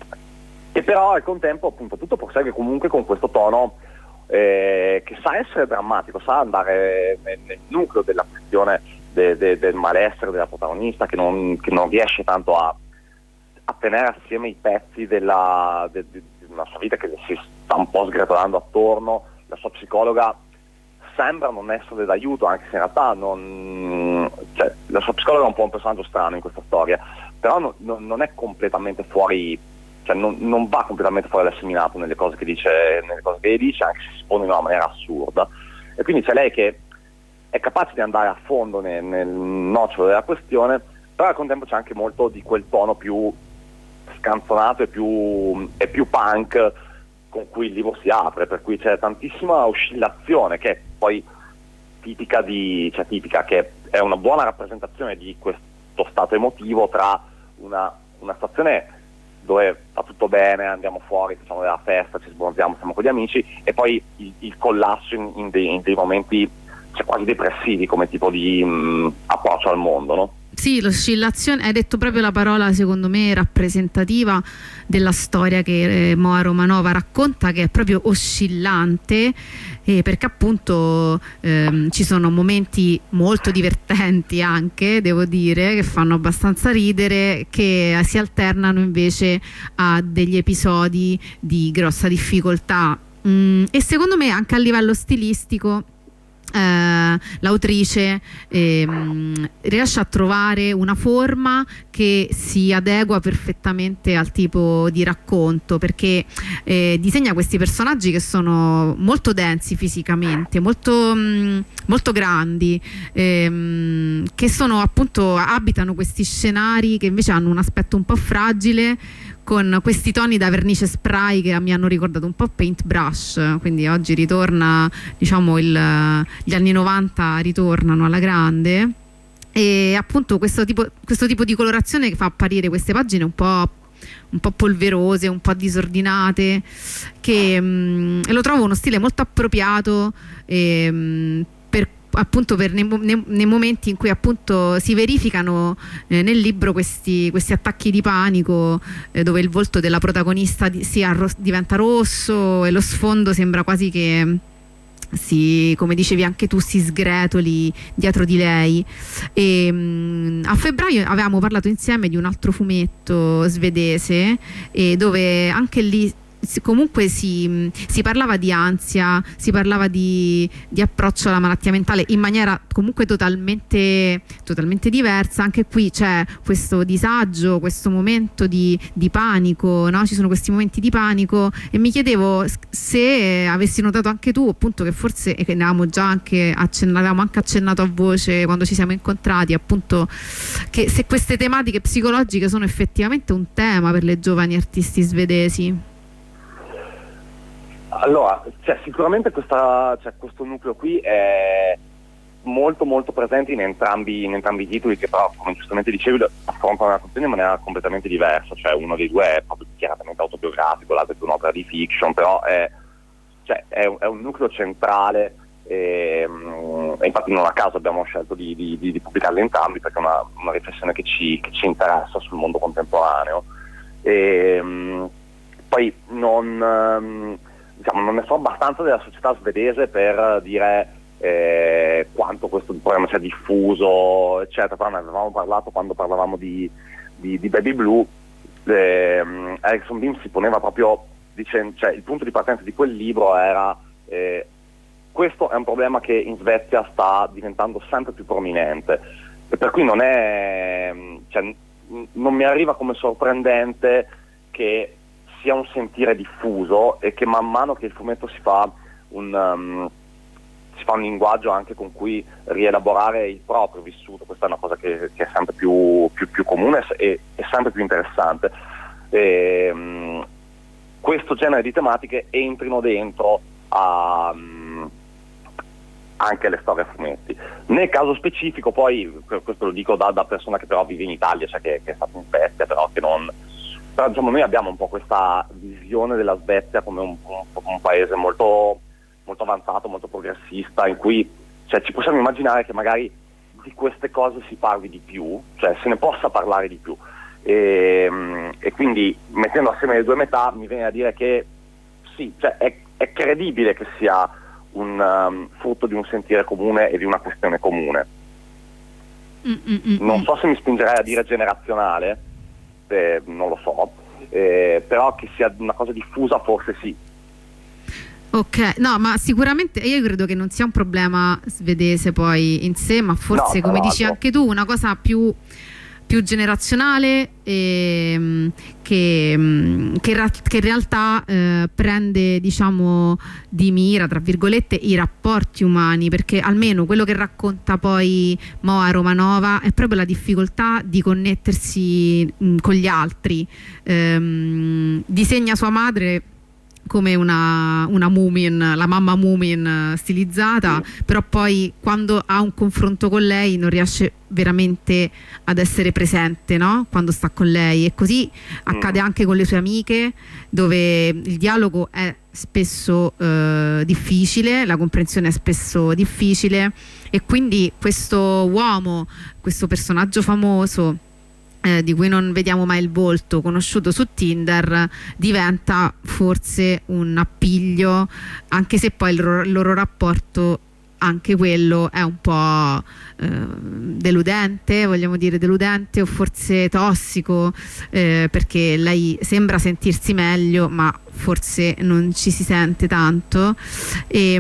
Speaker 12: e però al contempo appunto tutto prosegue comunque con questo tono eh, che sa essere drammatico, sa andare nel, nel nucleo della questione de, de, del malessere della protagonista, che non, che non riesce tanto a, a tenere assieme i pezzi della de, de, una sua vita che si sta un po' sgretolando attorno. La sua psicologa sembra non essere d'aiuto, anche se in realtà non, cioè, la sua psicologa è un po' un personaggio strano in questa storia, però no, no, non è completamente fuori, cioè non, non va completamente fuori dal seminato nelle cose che dice, nelle cose che dice, anche se si pone in una maniera assurda, e quindi c'è lei che è capace di andare a fondo nel, nel nocciolo della questione, però al contempo c'è anche molto di quel tono più scanzonato e più, e più punk con cui il libro si apre, per cui c'è tantissima oscillazione che è poi tipica di, cioè tipica che è una buona rappresentazione di questo stato emotivo tra una, una stazione dove va tutto bene, andiamo fuori, facciamo della festa, ci sbronziamo, siamo con gli amici, e poi il, il collasso in, in, dei, in dei momenti cioè, quasi depressivi come tipo di mh, approccio al mondo, no?
Speaker 6: Sì, l'oscillazione, hai detto proprio la parola secondo me rappresentativa della storia che eh, Moa Romanova racconta, che è proprio oscillante, eh, perché appunto ehm, ci sono momenti molto divertenti anche, devo dire, che fanno abbastanza ridere, che si alternano invece a degli episodi di grossa difficoltà, mm, e secondo me anche a livello stilistico Eh, l'autrice eh, riesce a trovare una forma che si adegua perfettamente al tipo di racconto, perché eh, disegna questi personaggi che sono molto densi fisicamente, molto, mh, molto grandi, ehm, che sono appunto abitano questi scenari che invece hanno un aspetto un po' fragile, con questi toni da vernice spray che mi hanno ricordato un po' Paintbrush, quindi oggi ritorna, diciamo, il, gli anni novanta ritornano alla grande, e appunto questo tipo, questo tipo di colorazione che fa apparire queste pagine un po', un po' polverose, un po' disordinate, che mh, lo trovo uno stile molto appropriato e, mh, per appunto per nei, nei, nei momenti in cui appunto si verificano eh, nel libro questi, questi attacchi di panico, eh, dove il volto della protagonista di, si arro- diventa rosso e lo sfondo sembra quasi che si, come dicevi anche tu, si sgretoli dietro di lei. E, mh, a febbraio avevamo parlato insieme di un altro fumetto svedese, e dove anche lì comunque si, si parlava di ansia, si parlava di, di approccio alla malattia mentale in maniera comunque totalmente, totalmente diversa. Anche qui c'è questo disagio, questo momento di, di panico, no? Ci sono questi momenti di panico, e mi chiedevo se avessi notato anche tu, appunto, che forse, e che ne avevamo già anche accennato, avevamo anche accennato a voce quando ci siamo incontrati, appunto, che se queste tematiche psicologiche sono effettivamente un tema per le giovani artisti svedesi.
Speaker 12: Allora, cioè, sicuramente questa, cioè, questo nucleo qui è molto molto presenti in entrambi, in entrambi i titoli, che però, come giustamente dicevi, affrontano la questione in maniera completamente diversa. Cioè uno dei due è proprio chiaramente autobiografico, l'altro è un'opera di fiction, però è, cioè, è, un, è un nucleo centrale, e, e infatti non a caso abbiamo scelto di, di, di, di pubblicarli entrambi, perché è una, una riflessione che ci, che ci interessa sul mondo contemporaneo. E, poi non, diciamo, non ne so abbastanza della società svedese per dire Eh, quanto questo problema sia diffuso, eccetera, però ne avevamo parlato quando parlavamo di, di, di Baby Blue. eh, Erickson Beam si poneva proprio dicendo, cioè il punto di partenza di quel libro era eh, questo è un problema che in Svezia sta diventando sempre più prominente, e per cui non è, cioè, non mi arriva come sorprendente che sia un sentire diffuso, e che man mano che il fumetto si fa un um, si fa un linguaggio anche con cui rielaborare il proprio vissuto. Questa è una cosa che, che è sempre più, più, più comune e è sempre più interessante. E, um, questo genere di tematiche entrino dentro a, um, anche le storie a fumetti. Nel caso specifico, poi, questo lo dico da, da persona che però vive in Italia, cioè che, che è stata in Svezia, però che non... Però diciamo, noi abbiamo un po' questa visione della Svezia come un, un, un paese molto... molto avanzato, molto progressista, in cui, cioè, ci possiamo immaginare che magari di queste cose si parli di più, cioè se ne possa parlare di più, e, e quindi mettendo assieme le due metà mi viene a dire che sì, cioè, è, è credibile che sia un um, frutto di un sentire comune e di una questione comune. Mm-mm-mm. Non so se mi spingerei a dire generazionale, eh, non lo so, eh, però che sia una cosa diffusa forse sì.
Speaker 6: Ok, no, ma sicuramente io credo che non sia un problema svedese poi in sé, ma forse, no, come dici anche tu, una cosa più, più generazionale, e, che, che, che in realtà eh, prende, diciamo, di mira, tra virgolette, i rapporti umani, perché almeno quello che racconta poi Moa Romanova è proprio la difficoltà di connettersi mh, con gli altri. Ehm, disegna sua madre come una, una Moomin, la mamma Moomin stilizzata, sì. Però poi quando ha un confronto con lei non riesce veramente ad essere presente, no? Quando sta con lei, e così accade anche con le sue amiche, dove il dialogo è spesso eh, difficile, la comprensione è spesso difficile, e quindi questo uomo, questo personaggio famoso, Eh, di cui non vediamo mai il volto, conosciuto su Tinder, diventa forse un appiglio, anche se poi il loro, il loro rapporto, anche quello, è un po' eh, deludente, vogliamo dire deludente, o forse tossico, eh, perché lei sembra sentirsi meglio, ma forse non ci si sente tanto. E,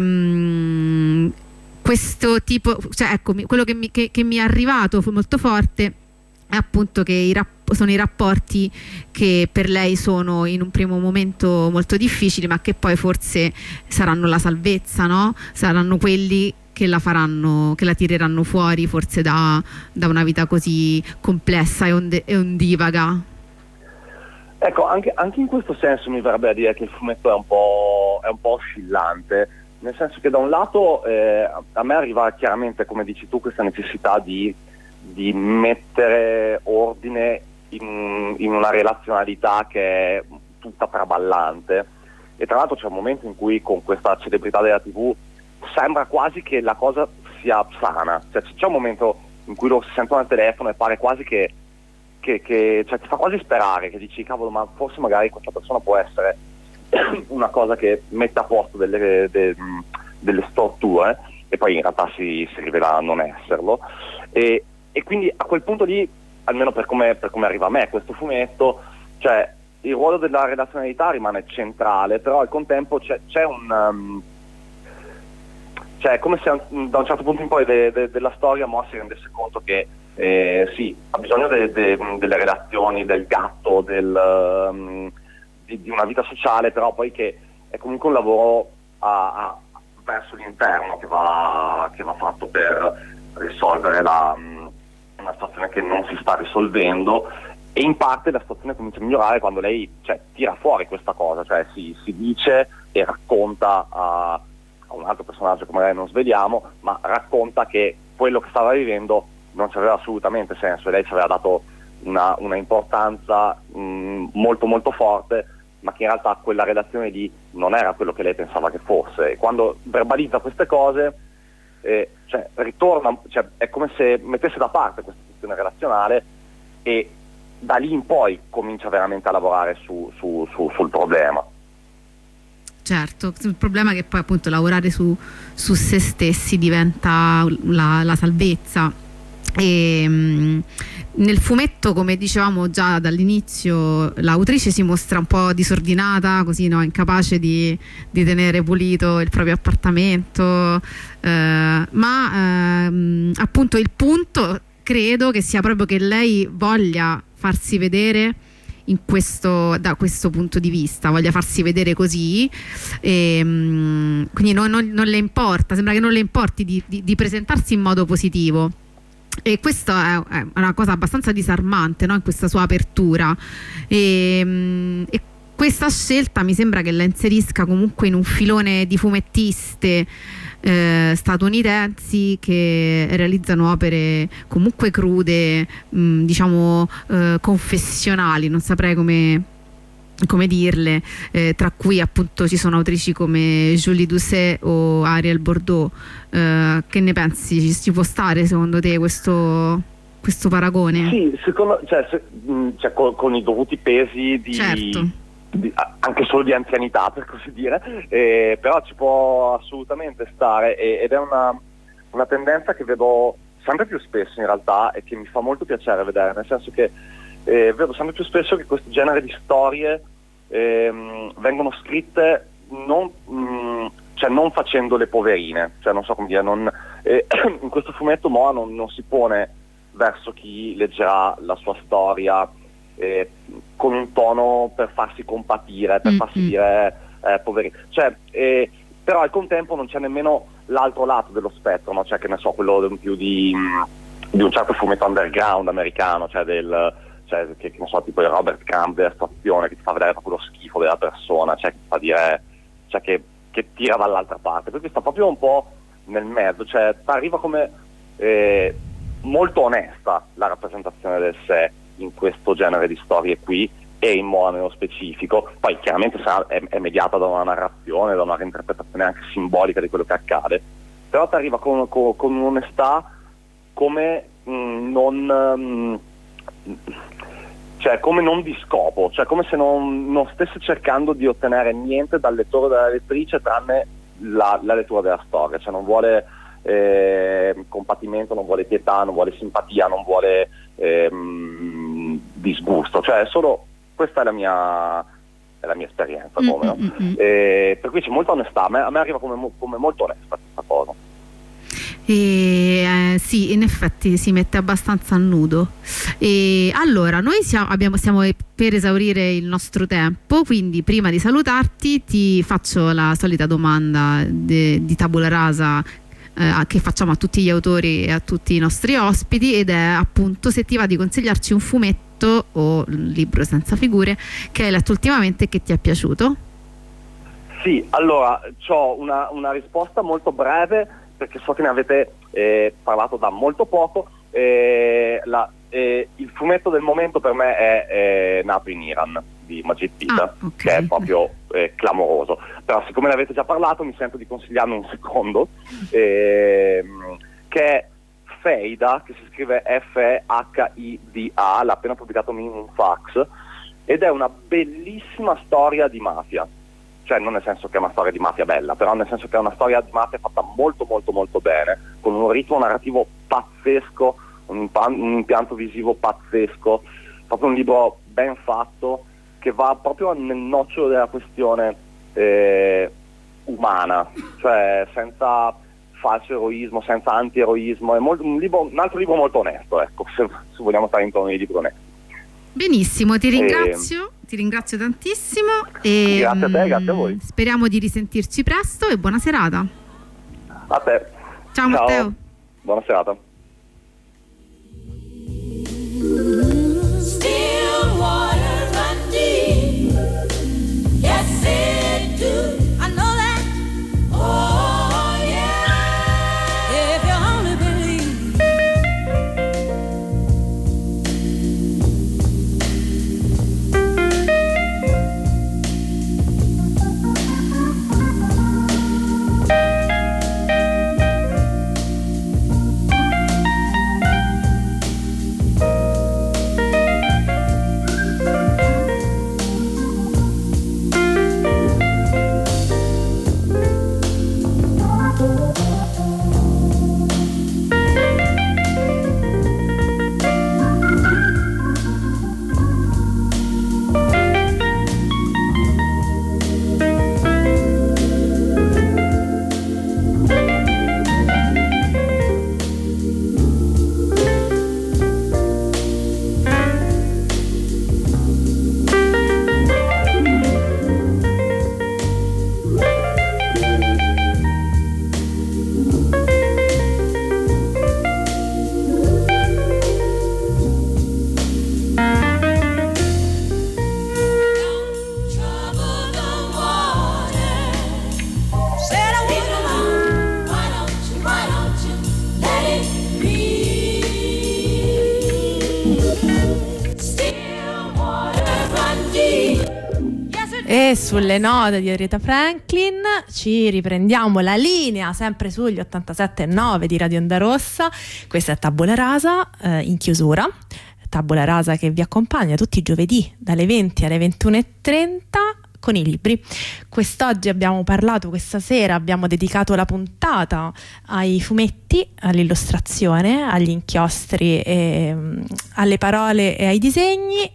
Speaker 6: mh, questo tipo, cioè ecco, quello che mi, che, che mi è arrivato molto forte è appunto che i rapp- sono i rapporti che per lei sono in un primo momento molto difficili, ma che poi forse saranno la salvezza, no? Saranno quelli che la faranno, che la tireranno fuori forse da, da una vita così complessa e, onde- e ondivaga.
Speaker 12: Ecco, anche, anche in questo senso mi verrebbe a dire che il fumetto è un po', è un po' oscillante, nel senso che da un lato eh, a me arriva chiaramente, come dici tu, questa necessità di di mettere ordine in, in una relazionalità che è tutta traballante, e tra l'altro c'è un momento in cui con questa celebrità della tivù sembra quasi che la cosa sia sana, cioè c'è un momento in cui lo si sentono al telefono e pare quasi che, che, che cioè ti fa quasi sperare, che dici cavolo, ma forse magari questa persona può essere una cosa che mette a posto delle, de, delle storture, e poi in realtà si, si rivela non esserlo, e E quindi a quel punto lì, almeno per come, per come arriva a me questo fumetto, cioè il ruolo della relazionalità rimane centrale, però al contempo c'è, c'è un um, cioè come se da un certo punto in poi de, de, della storia Moa si rendesse conto che eh, sì, ha bisogno de, de, delle relazioni, del gatto, del, um, di, di una vita sociale, però poi che è comunque un lavoro a, a, verso l'interno che va, che va fatto per risolvere la una situazione che non si sta risolvendo, e in parte la situazione comincia a migliorare quando lei, cioè, tira fuori questa cosa, cioè si, si dice e racconta a, a con un altro personaggio che magari non sveliamo, ma racconta che quello che stava vivendo non aveva assolutamente senso e lei ci aveva dato una, una importanza mh, molto molto forte, ma che in realtà quella relazione lì non era quello che lei pensava che fosse. E quando verbalizza queste cose, eh, cioè, ritorna, cioè, è come se mettesse da parte questa questione relazionale e da lì in poi comincia veramente a lavorare su, su, su, sul problema.
Speaker 6: Certo, il problema è che poi appunto lavorare su, su se stessi diventa la, la salvezza. E, mh, nel fumetto, come dicevamo già dall'inizio, l'autrice si mostra un po' disordinata, così, no? Incapace di, di tenere pulito il proprio appartamento, eh, ma ehm, appunto il punto credo che sia proprio che lei voglia farsi vedere in questo, da questo punto di vista, voglia farsi vedere così, e, mh, quindi non, non, non le importa, sembra che non le importi di, di, di presentarsi in modo positivo. E questa è, è una cosa abbastanza disarmante, no? In questa sua apertura, e, mh, e questa scelta mi sembra che la inserisca comunque in un filone di fumettiste eh, statunitensi che realizzano opere comunque crude, mh, diciamo eh, confessionali, non saprei come come dirle, eh, tra cui appunto ci sono autrici come Julie Doucet o Ariel Bordeaux. Eh, che ne pensi? Ci, ci può stare secondo te questo, questo paragone?
Speaker 12: Sì, secondo, cioè, se, mh, cioè, con, con i dovuti pesi di,
Speaker 6: certo.
Speaker 12: di, anche solo di anzianità, per così dire, eh, però ci può assolutamente stare, e, ed è una, una tendenza che vedo sempre più spesso in realtà e che mi fa molto piacere vedere, nel senso che Eh, vedo sempre più spesso che questo genere di storie ehm, vengono scritte non, mh, cioè non facendo le poverine, cioè non so come dire, non, eh, in questo fumetto Moa non, non si pone verso chi leggerà la sua storia eh, con un tono per farsi compatire, per mm-hmm. farsi dire eh, poverino, cioè, eh, però al contempo non c'è nemmeno l'altro lato dello spettro, no? Cioè che ne so, quello più di, di un certo fumetto underground americano, cioè del cioè che, che non so, tipo il Robert Crumb della situazione, che ti fa vedere proprio lo schifo della persona, cioè che ti fa dire, cioè che, che tira dall'altra parte, perché sta proprio un po' nel mezzo, cioè arriva come eh, molto onesta la rappresentazione del sé in questo genere di storie qui, e in Moa nello specifico. Poi chiaramente sarà, è, è mediata da una narrazione, da una reinterpretazione anche simbolica di quello che accade, però ti arriva con, con, con un'onestà come mh, non mh, cioè come non di scopo, cioè come se non, non stesse cercando di ottenere niente dal lettore o dalla lettrice tranne la, la lettura della storia, cioè non vuole eh, compatimento, non vuole pietà, non vuole simpatia, non vuole eh, disgusto, cioè è solo, questa è la mia è la mia esperienza, come, no?
Speaker 6: Mm-hmm.
Speaker 12: E per cui c'è molta onestà, a me, a me arriva come, come molto onesta questa cosa.
Speaker 6: E, eh, sì, in effetti si mette abbastanza a nudo. E allora noi siamo, abbiamo, stiamo per esaurire il nostro tempo, quindi prima di salutarti ti faccio la solita domanda de, di tabula rasa eh, che facciamo a tutti gli autori e a tutti i nostri ospiti, ed è appunto se ti va di consigliarci un fumetto o un libro senza figure che hai letto ultimamente e che ti è piaciuto.
Speaker 12: Sì, allora c'ho una, una risposta molto breve, perché so che ne avete eh, parlato da molto poco. Eh, la, eh, il fumetto del momento per me è, è Nato in Iran di Majid Pita, ah, okay. che è proprio eh, clamoroso, però siccome ne avete già parlato mi sento di consigliarne un secondo, eh, che è Feida, che si scrive F E H I D A, l'ha appena pubblicato Minimum Fax, ed è una bellissima storia di mafia. Cioè non nel senso che è una storia di mafia bella, però nel senso che è una storia di mafia fatta molto molto molto bene, con un ritmo narrativo pazzesco, un, impan- un impianto visivo pazzesco, proprio un libro ben fatto che va proprio nel nocciolo della questione eh, umana, cioè senza falso eroismo, senza anti-eroismo, è molto, un, libro, un altro libro molto onesto, ecco, se, se vogliamo stare in tono di libro onesto.
Speaker 6: Benissimo, ti ringrazio, e... ti ringrazio tantissimo e
Speaker 12: grazie a te, grazie a voi.
Speaker 6: Speriamo di risentirci presto e buona serata.
Speaker 12: A te.
Speaker 6: Ciao, Ciao. Matteo.
Speaker 12: Buona serata.
Speaker 13: Still water run deep. Yes, it do. I know that. Oh.
Speaker 5: E sulle note di Aretha Franklin ci riprendiamo la linea sempre sugli ottantasette e nove di Radio Onda Rossa. Questa è Tabula Rasa eh, in chiusura. Tabula Rasa che vi accompagna tutti i giovedì dalle venti alle ventuno e trenta con i libri. Quest'oggi abbiamo parlato, questa sera abbiamo dedicato la puntata ai fumetti, all'illustrazione, agli inchiostri, e, alle parole e ai disegni.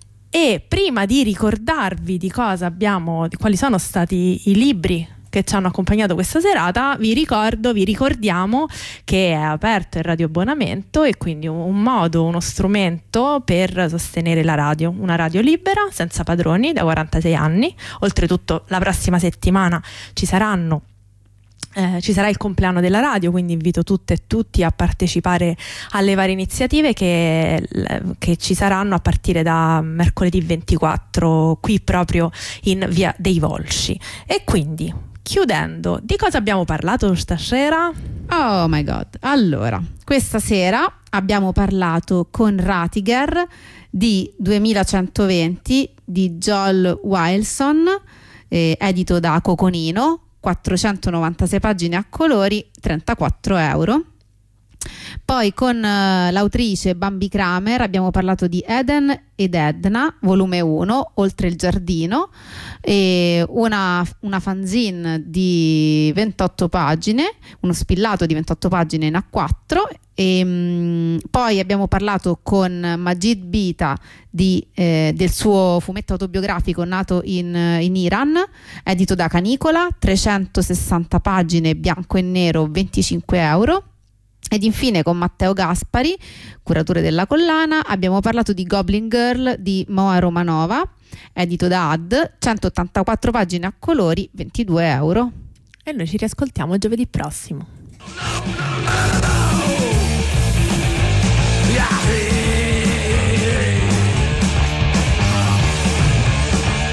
Speaker 5: E prima di ricordarvi di cosa abbiamo, di quali sono stati i libri che ci hanno accompagnato questa serata, vi ricordo, vi ricordiamo che è aperto il radioabbonamento, e quindi un modo, uno strumento per sostenere la radio, una radio libera, senza padroni, da quarantasei anni. Oltretutto la prossima settimana ci saranno Eh, ci sarà il compleanno della radio, quindi invito tutte e tutti a partecipare alle varie iniziative che, che ci saranno a partire da mercoledì ventiquattro qui proprio in via dei Volsci. E quindi, chiudendo, di cosa abbiamo parlato stasera?
Speaker 6: Oh my god, allora questa sera abbiamo parlato con Ratiger di duemilacentoventi di Joel Wilson, eh, edito da Coconino, quattrocentonovantasei pagine a colori, trentaquattro euro. Poi con uh, l'autrice Bambi Kramer abbiamo parlato di Eden ed Edna, volume uno, Oltre il giardino, e una, una fanzine di ventotto pagine, uno spillato di ventotto pagine in A quattro. E, um, poi abbiamo parlato con Majid Bita di, eh, del suo fumetto autobiografico nato in, in Iran, edito da Canicola, trecentosessanta pagine, bianco e nero, venticinque euro. Ed infine con Matteo Gaspari, curatore della collana, abbiamo parlato di Goblin Girl di Moa Romanova, edito da A D, centottantaquattro pagine a colori, ventidue euro.
Speaker 5: E noi ci riascoltiamo giovedì prossimo.
Speaker 14: Yeah.